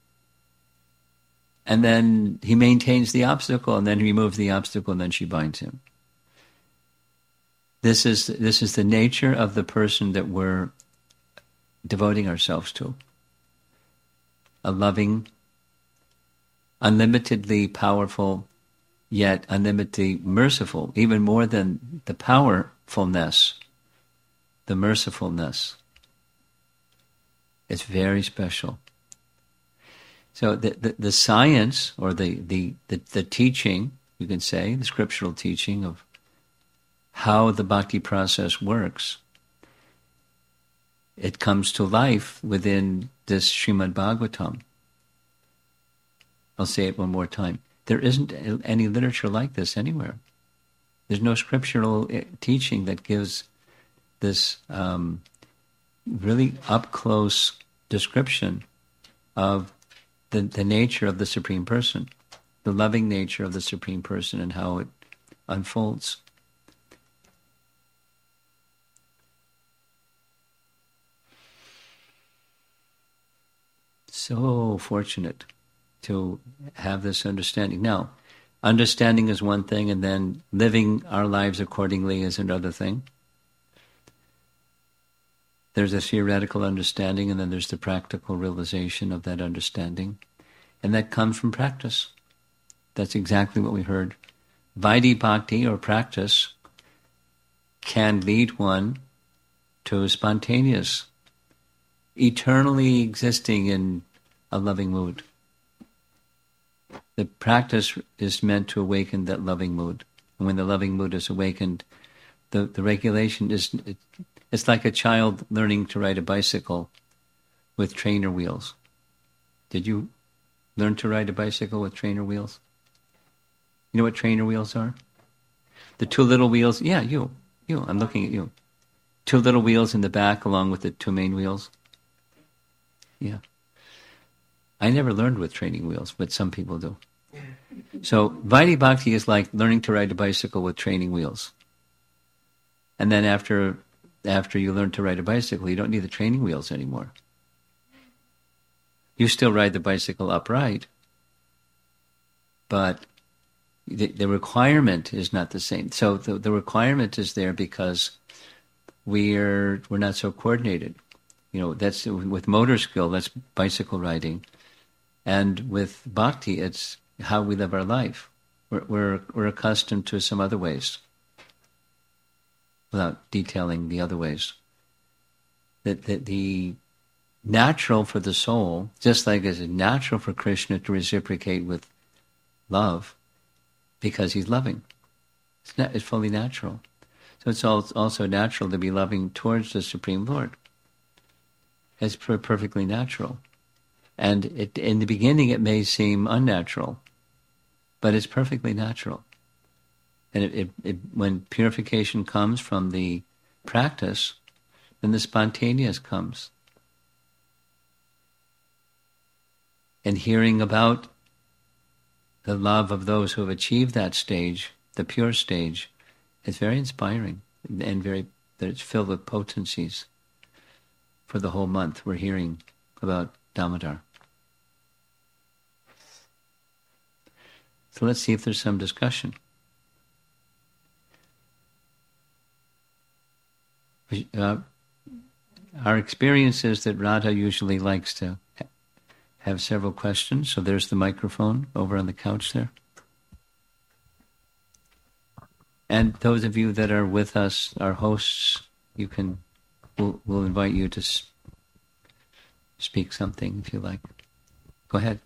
And then he maintains the obstacle, and then he removes the obstacle, and then she binds him. This is this is the nature of the person that we're devoting ourselves to. A loving, unlimitedly powerful, yet unlimitedly merciful, even more than the powerfulness, the mercifulness. It's very special. So the, the, the science, or the, the, the, the teaching, you can say, the scriptural teaching of how the bhakti process works, it comes to life within this Srimad Bhagavatam. I'll say it one more time. There isn't any literature like this anywhere. There's no scriptural teaching that gives this um, really up-close description of the, the nature of the Supreme Person, the loving nature of the Supreme Person, and how it unfolds. So fortunate to have this understanding. Now, understanding is one thing, and then living our lives accordingly is another thing. There's a theoretical understanding, and then there's the practical realization of that understanding. And that comes from practice. That's exactly what we heard. Vaidhi Bhakti, or practice, can lead one to spontaneous, eternally existing in a loving mood. The practice is meant to awaken that loving mood. And when the loving mood is awakened, the, the regulation is, it, it's like a child learning to ride a bicycle with trainer wheels. Did you learn to ride a bicycle with trainer wheels? You know what trainer wheels are? The two little wheels, yeah, you, you, I'm looking at you. Two little wheels in the back along with the two main wheels. Yeah. I never learned with training wheels, but some people do. So Vaidhi Bhakti is like learning to ride a bicycle with training wheels. And then after after you learn to ride a bicycle, you don't need the training wheels anymore. You still ride the bicycle upright, but the, the requirement is not the same. So the, the requirement is there because we're we're not so coordinated. You know, that's with motor skill, that's bicycle riding. And with bhakti, it's how we live our life. We're, we're, we're accustomed to some other ways, without detailing the other ways. That the, the natural for the soul, just like it's natural for Krishna to reciprocate with love, because he's loving. It's, not, it's fully natural. So it's also natural to be loving towards the Supreme Lord. It's per- perfectly natural. And it, in the beginning it may seem unnatural, but it's perfectly natural. And it, it, it, when purification comes from the practice, then the spontaneous comes. And hearing about the love of those who have achieved that stage, the pure stage, is very inspiring and very, it's filled with potencies. For the whole month we're hearing about Damodar. So let's see if there's some discussion. Uh, our experience is that Radha usually likes to ha- have several questions, so there's the microphone over on the couch there. And those of you that are with us, our hosts, you can, we'll, we'll invite you to s- speak something if you like. Go ahead.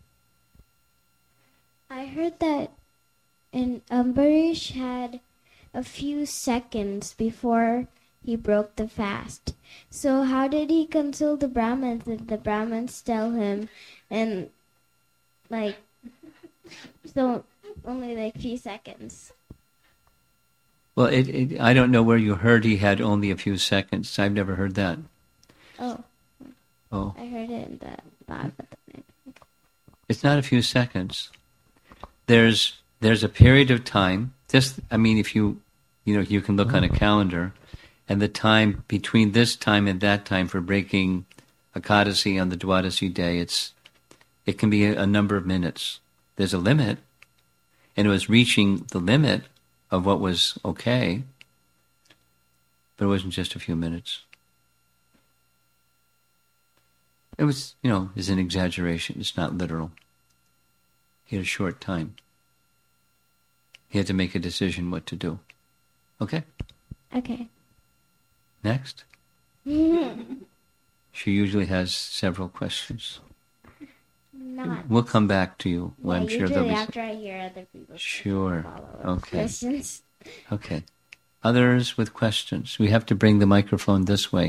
I heard that in Ambarish had a few seconds before he broke the fast. So how did he console the Brahmins? Did the Brahmins tell him, and like, so only like few seconds? Well, it, it, I don't know where you heard he had only a few seconds. I've never heard that. Oh. Oh. I heard it in the Bhagavatam. It's not a few seconds. There's there's a period of time. Just, I mean, if you, you know, you can look on a calendar, and the time between this time and that time for breaking Ekadasi on the Dwadasi day, it's it can be a, a number of minutes. There's a limit, and it was reaching the limit of what was okay, but it wasn't just a few minutes. It was, you know, is an exaggeration. It's not literal. He had a short time. He had to make a decision what to do. Okay? Okay. Next. She usually has several questions. Not. We'll come back to you. Yeah, I'm sure usually there'll be after I hear other people's Sure. follow-up Okay. questions. Okay. Others with questions. We have to bring the microphone this way.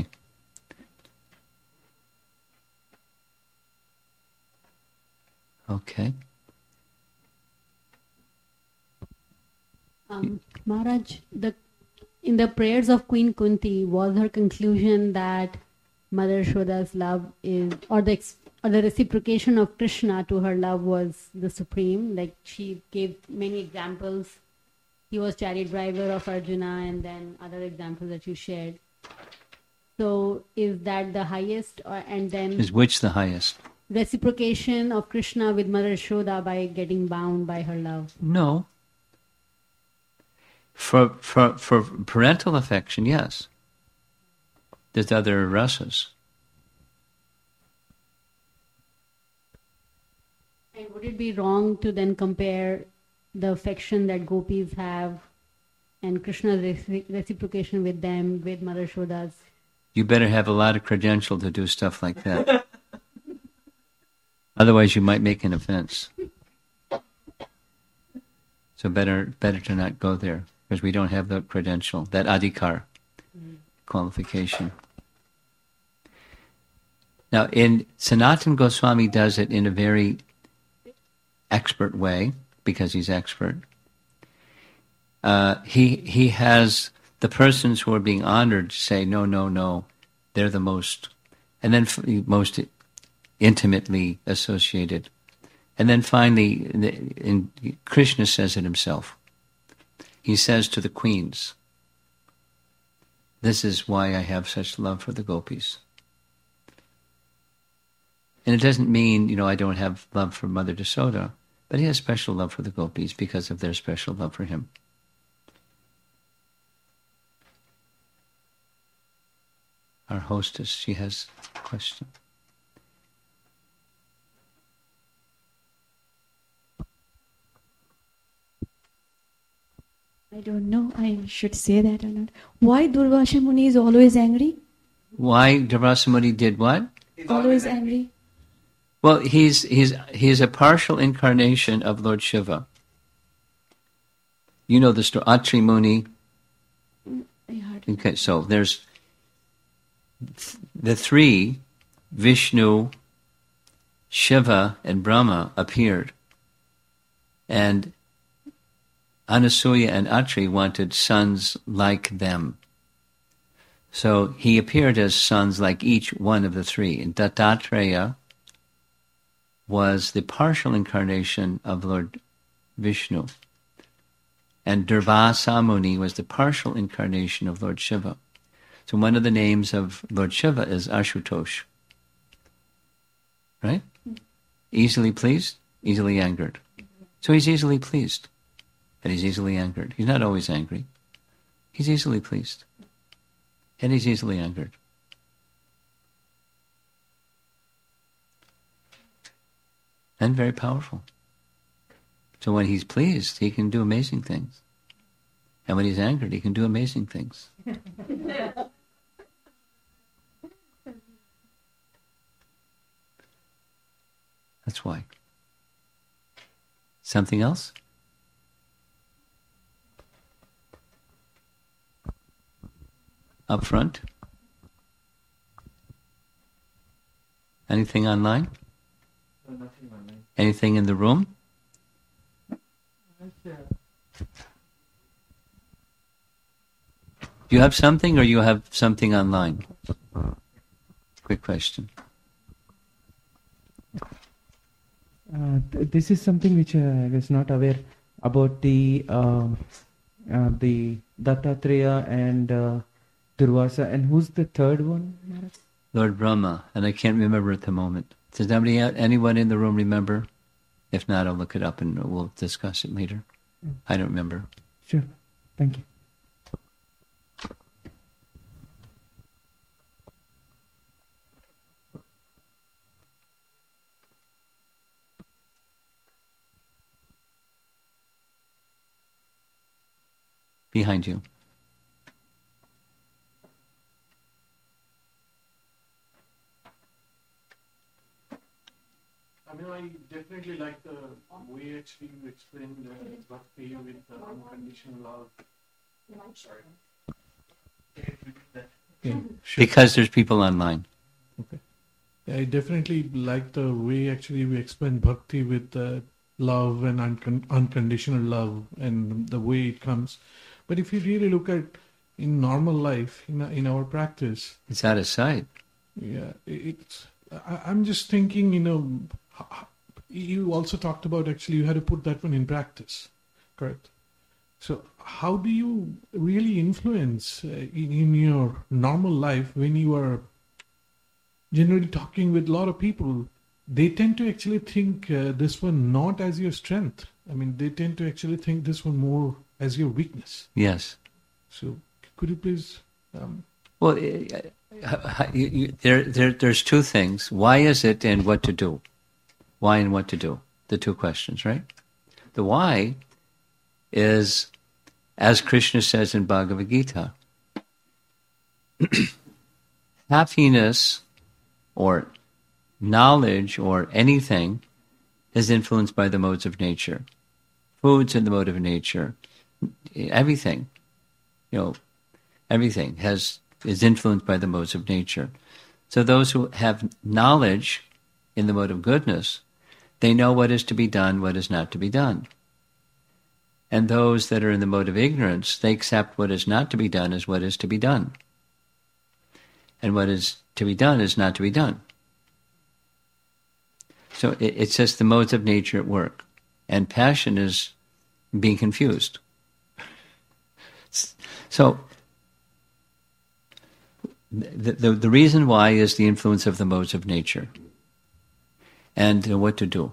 Okay. Um, Maharaj, the, in the prayers of Queen Kunti, was her conclusion that Mother Yashoda's love is, or the or the reciprocation of Krishna to her love was the supreme? Like she gave many examples. He was chariot driver of Arjuna, and then other examples that you shared. So is that the highest, or, and then Is which the highest? Reciprocation of Krishna with Mother Yashoda by getting bound by her love? No. For for for parental affection, yes. There's other rasas. And would it be wrong to then compare the affection that gopis have and Krishna's reci- reciprocation with them with Mother Yashoda's? You better have a lot of credential to do stuff like that. Otherwise you might make an offense. So better better to not go there, because we don't have the credential, that adhikar mm. qualification. Now, in Sanatana Goswami does it in a very expert way, because he's expert. Uh, he he has the persons who are being honored say, no, no, no, they're the most, and then f- most intimately associated. And then finally, in, Krishna says it himself. He says to the queens, this is why I have such love for the gopis. And it doesn't mean, you know, I don't have love for Mother Yashoda, but he has special love for the gopis because of their special love for him. Our hostess, she has a question. I don't know, I should say that or not. Why Durvasa Muni is always angry? Why Durvasa Muni did what? He's always angry. Well, he's he's he's a partial incarnation of Lord Shiva. You know the story. Atri Muni I heard. Okay, so there's th- the three, Vishnu, Shiva, and Brahma appeared. And Anasuya and Atri wanted sons like them. So he appeared as sons like each one of the three. And Dattatreya was the partial incarnation of Lord Vishnu. And Durvasa Muni was the partial incarnation of Lord Shiva. So one of the names of Lord Shiva is Ashutosh. Right? Easily pleased, easily angered. So he's easily pleased, and he's easily angered. He's not always angry. He's easily pleased, and he's easily angered. And very powerful. So when he's pleased, he can do amazing things. And when he's angered, he can do amazing things. That's why. Something else? Up front? Anything online? No, nothing online. Anything in the room? Do you have something or you have something online? Quick question. Uh, th- this is something which uh, I was not aware about the um, uh, the Dattatreya and uh, Durvasa, and who's the third one, Maharaj? Lord Brahma, and I can't remember at the moment. Does anybody, anyone in the room remember? If not, I'll look it up and we'll discuss it later. I don't remember. Sure, thank you. Behind you. I mean, I definitely like the way actually you explained uh, bhakti with uh, unconditional love. Sorry. Yeah, sure. Because there's people online. I definitely like the way actually we explain bhakti with uh, love and uncon- unconditional love and the way it comes. But if you really look at in normal life, in, in our practice, It's out of sight. yeah, it's. I, I'm just thinking, you know, h- h- you also talked about actually you had to put that one in practice, correct? So how do you really influence uh, in, in your normal life when you are generally talking with a lot of people? They tend to actually think uh, this one not as your strength. I mean, they tend to actually think this one more as your weakness. Yes. So could you please? Um, Well, uh, you, you, there, there, there's two things. Why is it and what to do? Why and what to do? The two questions, right? The why is, as Krishna says in Bhagavad Gita, happiness or knowledge or anything is influenced by the modes of nature. Food's in the mode of nature. Everything, you know, everything has is influenced by the modes of nature. So those who have knowledge in the mode of goodness, they know what is to be done, what is not to be done. And those that are in the mode of ignorance, they accept what is not to be done as what is to be done. And what is to be done is not to be done. So it, it's just the modes of nature at work. And passion is being confused. So the, the, the reason why is the influence of the modes of nature. And uh, what to do.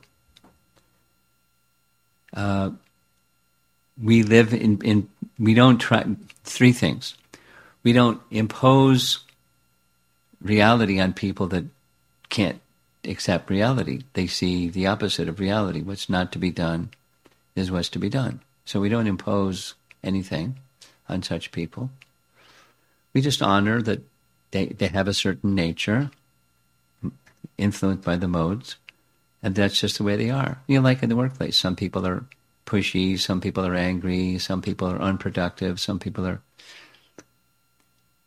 Uh, we live in, in, we don't try, three things. We don't impose reality on people that can't accept reality. They see the opposite of reality. What's not to be done is what's to be done. So we don't impose anything on such people. We just honor that they, they have a certain nature, influenced by the modes, and that's just the way they are. You know, like in the workplace, some people are pushy, some people are angry, some people are unproductive, some people are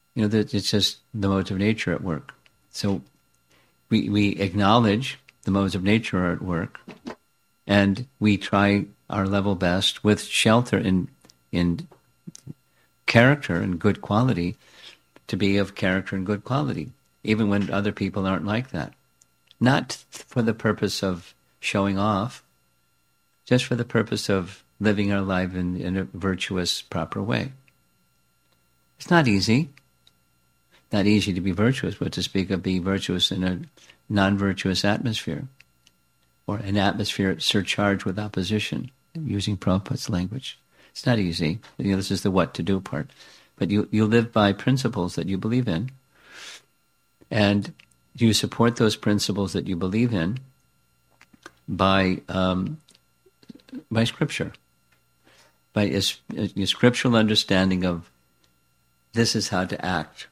You know, that it's just the modes of nature at work. So we we acknowledge the modes of nature are at work, and we try our level best with shelter in in character and good quality to be of character and good quality, even when other people aren't like that. Not for the purpose of showing off, just for the purpose of living our life in, in a virtuous, proper way. It's not easy. Not easy to be virtuous, but to speak of being virtuous in a non-virtuous atmosphere, or an atmosphere surcharged with opposition, using Prabhupada's language. It's not easy. You know, this is the what to do part. But you, you live by principles that you believe in, and you support those principles that you believe in by um, by scripture, by a, a scriptural understanding of this is how to act.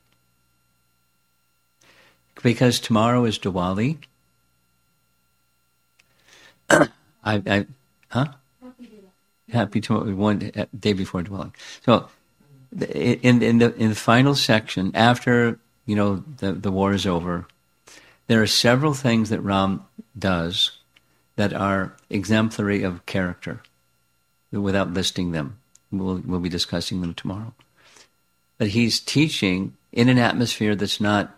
Because tomorrow is Diwali. I, I, huh? Happy tomorrow, one day before Diwali. So, in in the in the final section, after you know the the war is over, there are several things that Ram does that are exemplary of character. Without listing them, we'll we'll be discussing them tomorrow. But he's teaching in an atmosphere that's not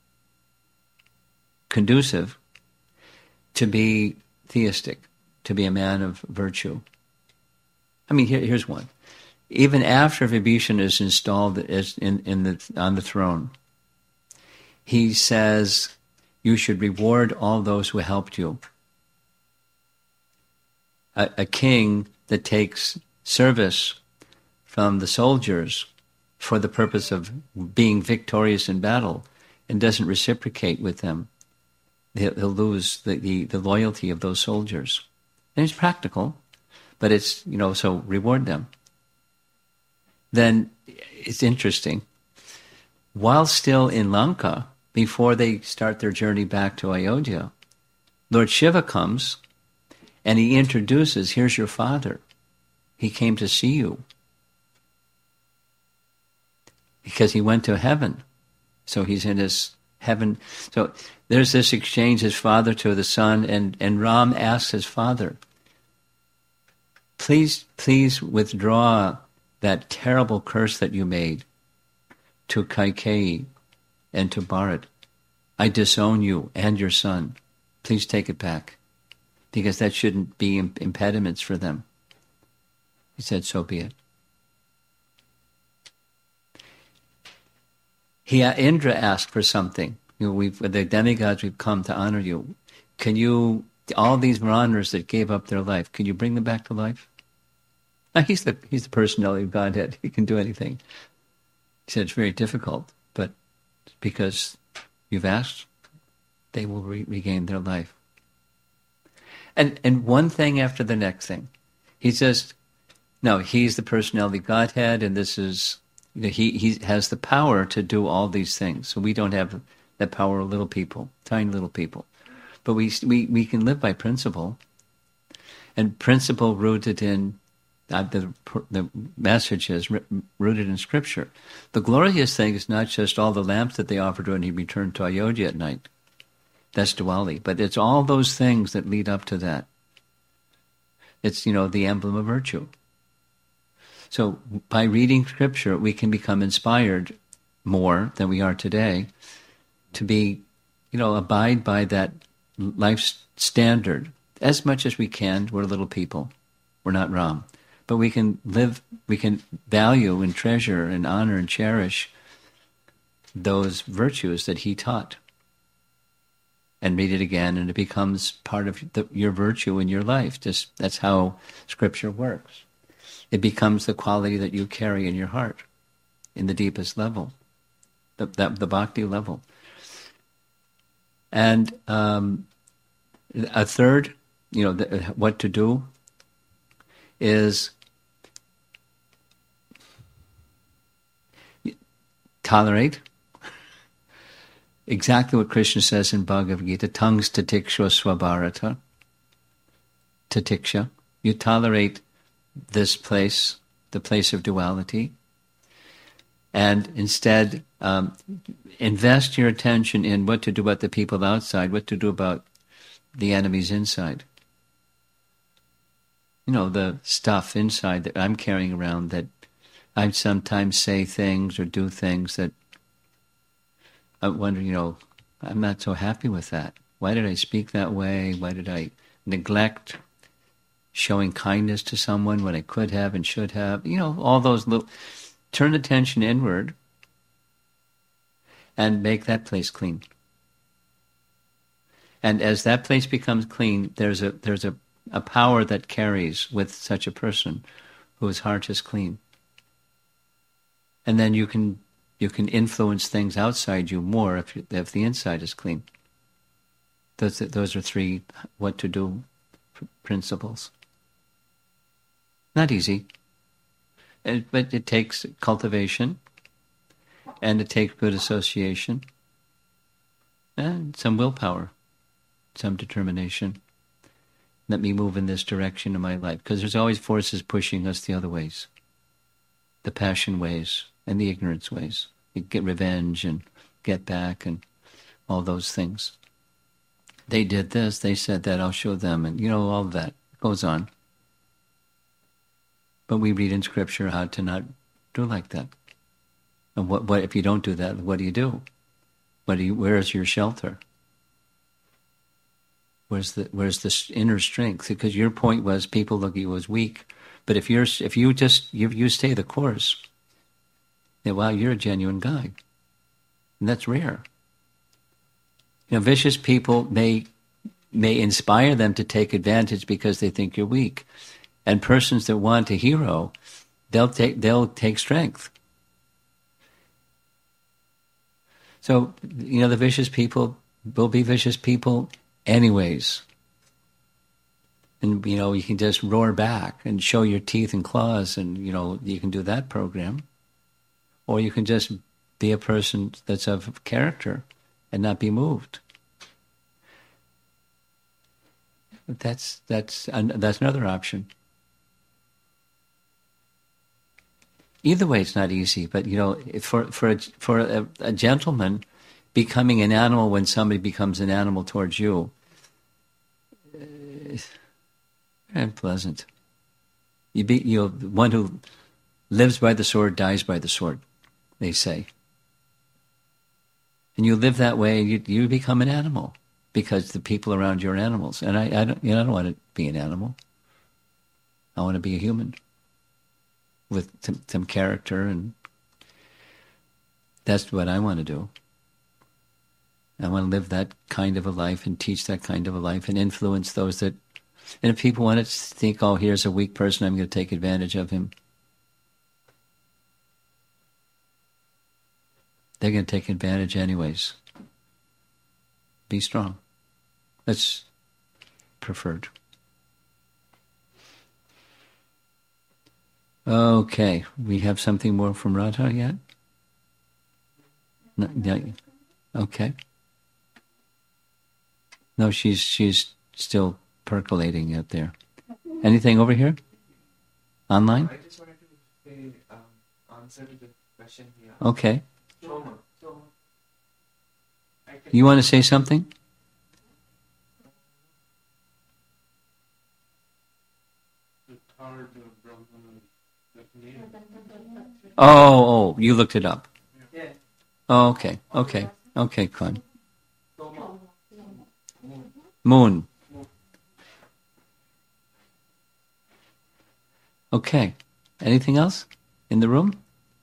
conducive to be theistic, to be a man of virtue. I mean, here, here's one. Even after Vibhishan is installed as in, in the, on the throne, he says, you should reward all those who helped you. A, a king that takes service from the soldiers for the purpose of being victorious in battle and doesn't reciprocate with them, he'll lose the, the, the loyalty of those soldiers. And it's practical, but it's, you know, so reward them. Then it's interesting. While still in Lanka, before they start their journey back to Ayodhya, Lord Shiva comes and he introduces, here's your father. He came to see you. Because he went to heaven. So he's in his heaven. So there's this exchange, his father to the son, and, and Ram asks his father, please, please withdraw that terrible curse that you made to Kaikeyi and to Bharat. I disown you and your son. Please take it back, because that shouldn't be imp- impediments for them. He said, so be it. He, uh, Indra asked for something. You know, we've, the demigods, we've come to honor you. Can you, all these Maranras that gave up their life, can you bring them back to life? Now, he's the he's the personality of Godhead. He can do anything. He said it's very difficult, but because you've asked, they will re- regain their life. And and one thing after the next thing. He says, no, he's the personality of Godhead, and this is, you know, he, he has the power to do all these things. So we don't have that power of little people, tiny little people. But we we, we can live by principle. And principle rooted in, uh, the, the message is rooted in Scripture. The glorious thing is not just all the lamps that they offered when he returned to Ayodhya at night. That's Diwali. But it's all those things that lead up to that. It's, you know, the emblem of virtue. So by reading Scripture, we can become inspired more than we are today to be, you know, abide by that life standard as much as we can. We're little people. We're not Ram. But we can live, we can value and treasure and honor and cherish those virtues that he taught. And read it again, and it becomes part of the, your virtue in your life. Just that's how Scripture works. It becomes the quality that you carry in your heart, in the deepest level, the, the, the bhakti level. And um, a third, you know, the, what to do is tolerate. Exactly what Krishna says in Bhagavad Gita, tangs tatiksha swabharata. Tatiksha. You tolerate this place, the place of duality. And instead, um, invest your attention in what to do about the people outside, what to do about the enemies inside. You know, the stuff inside that I'm carrying around, that I sometimes say things or do things that I wonder, you know, I'm not so happy with that. Why did I speak that way? Why did I neglect showing kindness to someone when I could have and should have? You know, all those little... Turn attention inward and make that place clean. And as that place becomes clean, there's a there's a, a power that carries with such a person whose heart is clean. And then you can you can influence things outside you more if you, if the inside is clean. Those those are three what to do principles. Not easy. It, but it takes cultivation, and it takes good association, and some willpower, some determination. Let me move in this direction in my life, because there's always forces pushing us the other ways, the passion ways and the ignorance ways. You get revenge and get back and all those things. They did this, they said that, I'll show them, and you know, all that goes on. But we read in Scripture how to not do like that. And what, what if you don't do that? What do you do? What do you? Where is your shelter? Where's the Where's the inner strength? Because your point was people look at you as weak, but if you're if you just you, you stay the course, then wow, you're a genuine guy, and that's rare. You know, vicious people may may inspire them to take advantage because they think you're weak. And persons that want a hero, they'll take they'll take strength. So, you know, the vicious people will be vicious people anyways. And, you know, you can just roar back and show your teeth and claws, and, you know, you can do that program. Or you can just be a person that's of character and not be moved. That's that's that's another option. Either way, it's not easy. But you know, for for a, for a, a gentleman, becoming an animal when somebody becomes an animal towards you, uh, unpleasant. You be you know, one who lives by the sword dies by the sword, they say. And you live that way, you you become an animal because the people around you are animals. And I, I don't you know I don't want to be an animal. I want to be a human with some, some character, and that's what I want to do. I want to live that kind of a life and teach that kind of a life and influence those that. And if people want to think, oh, here's a weak person, I'm going to take advantage of him, they're going to take advantage anyways. Be strong. That's preferred. Okay, we have something more from Radha yet? No, no, okay. No, she's she's still percolating out there. Anything over here? Online? I just wanted to say, um, answer to the question here. Okay. Soma. Soma. You want to say something? Oh, oh, you looked it up. Yeah. Oh, okay, okay, okay, Khan. Moon. Okay. Anything else in the room?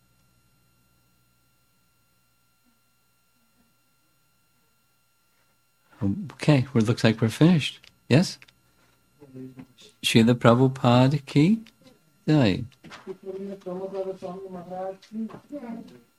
Okay, well, it looks like we're finished. Yes? Srila Prabhupada ki jai.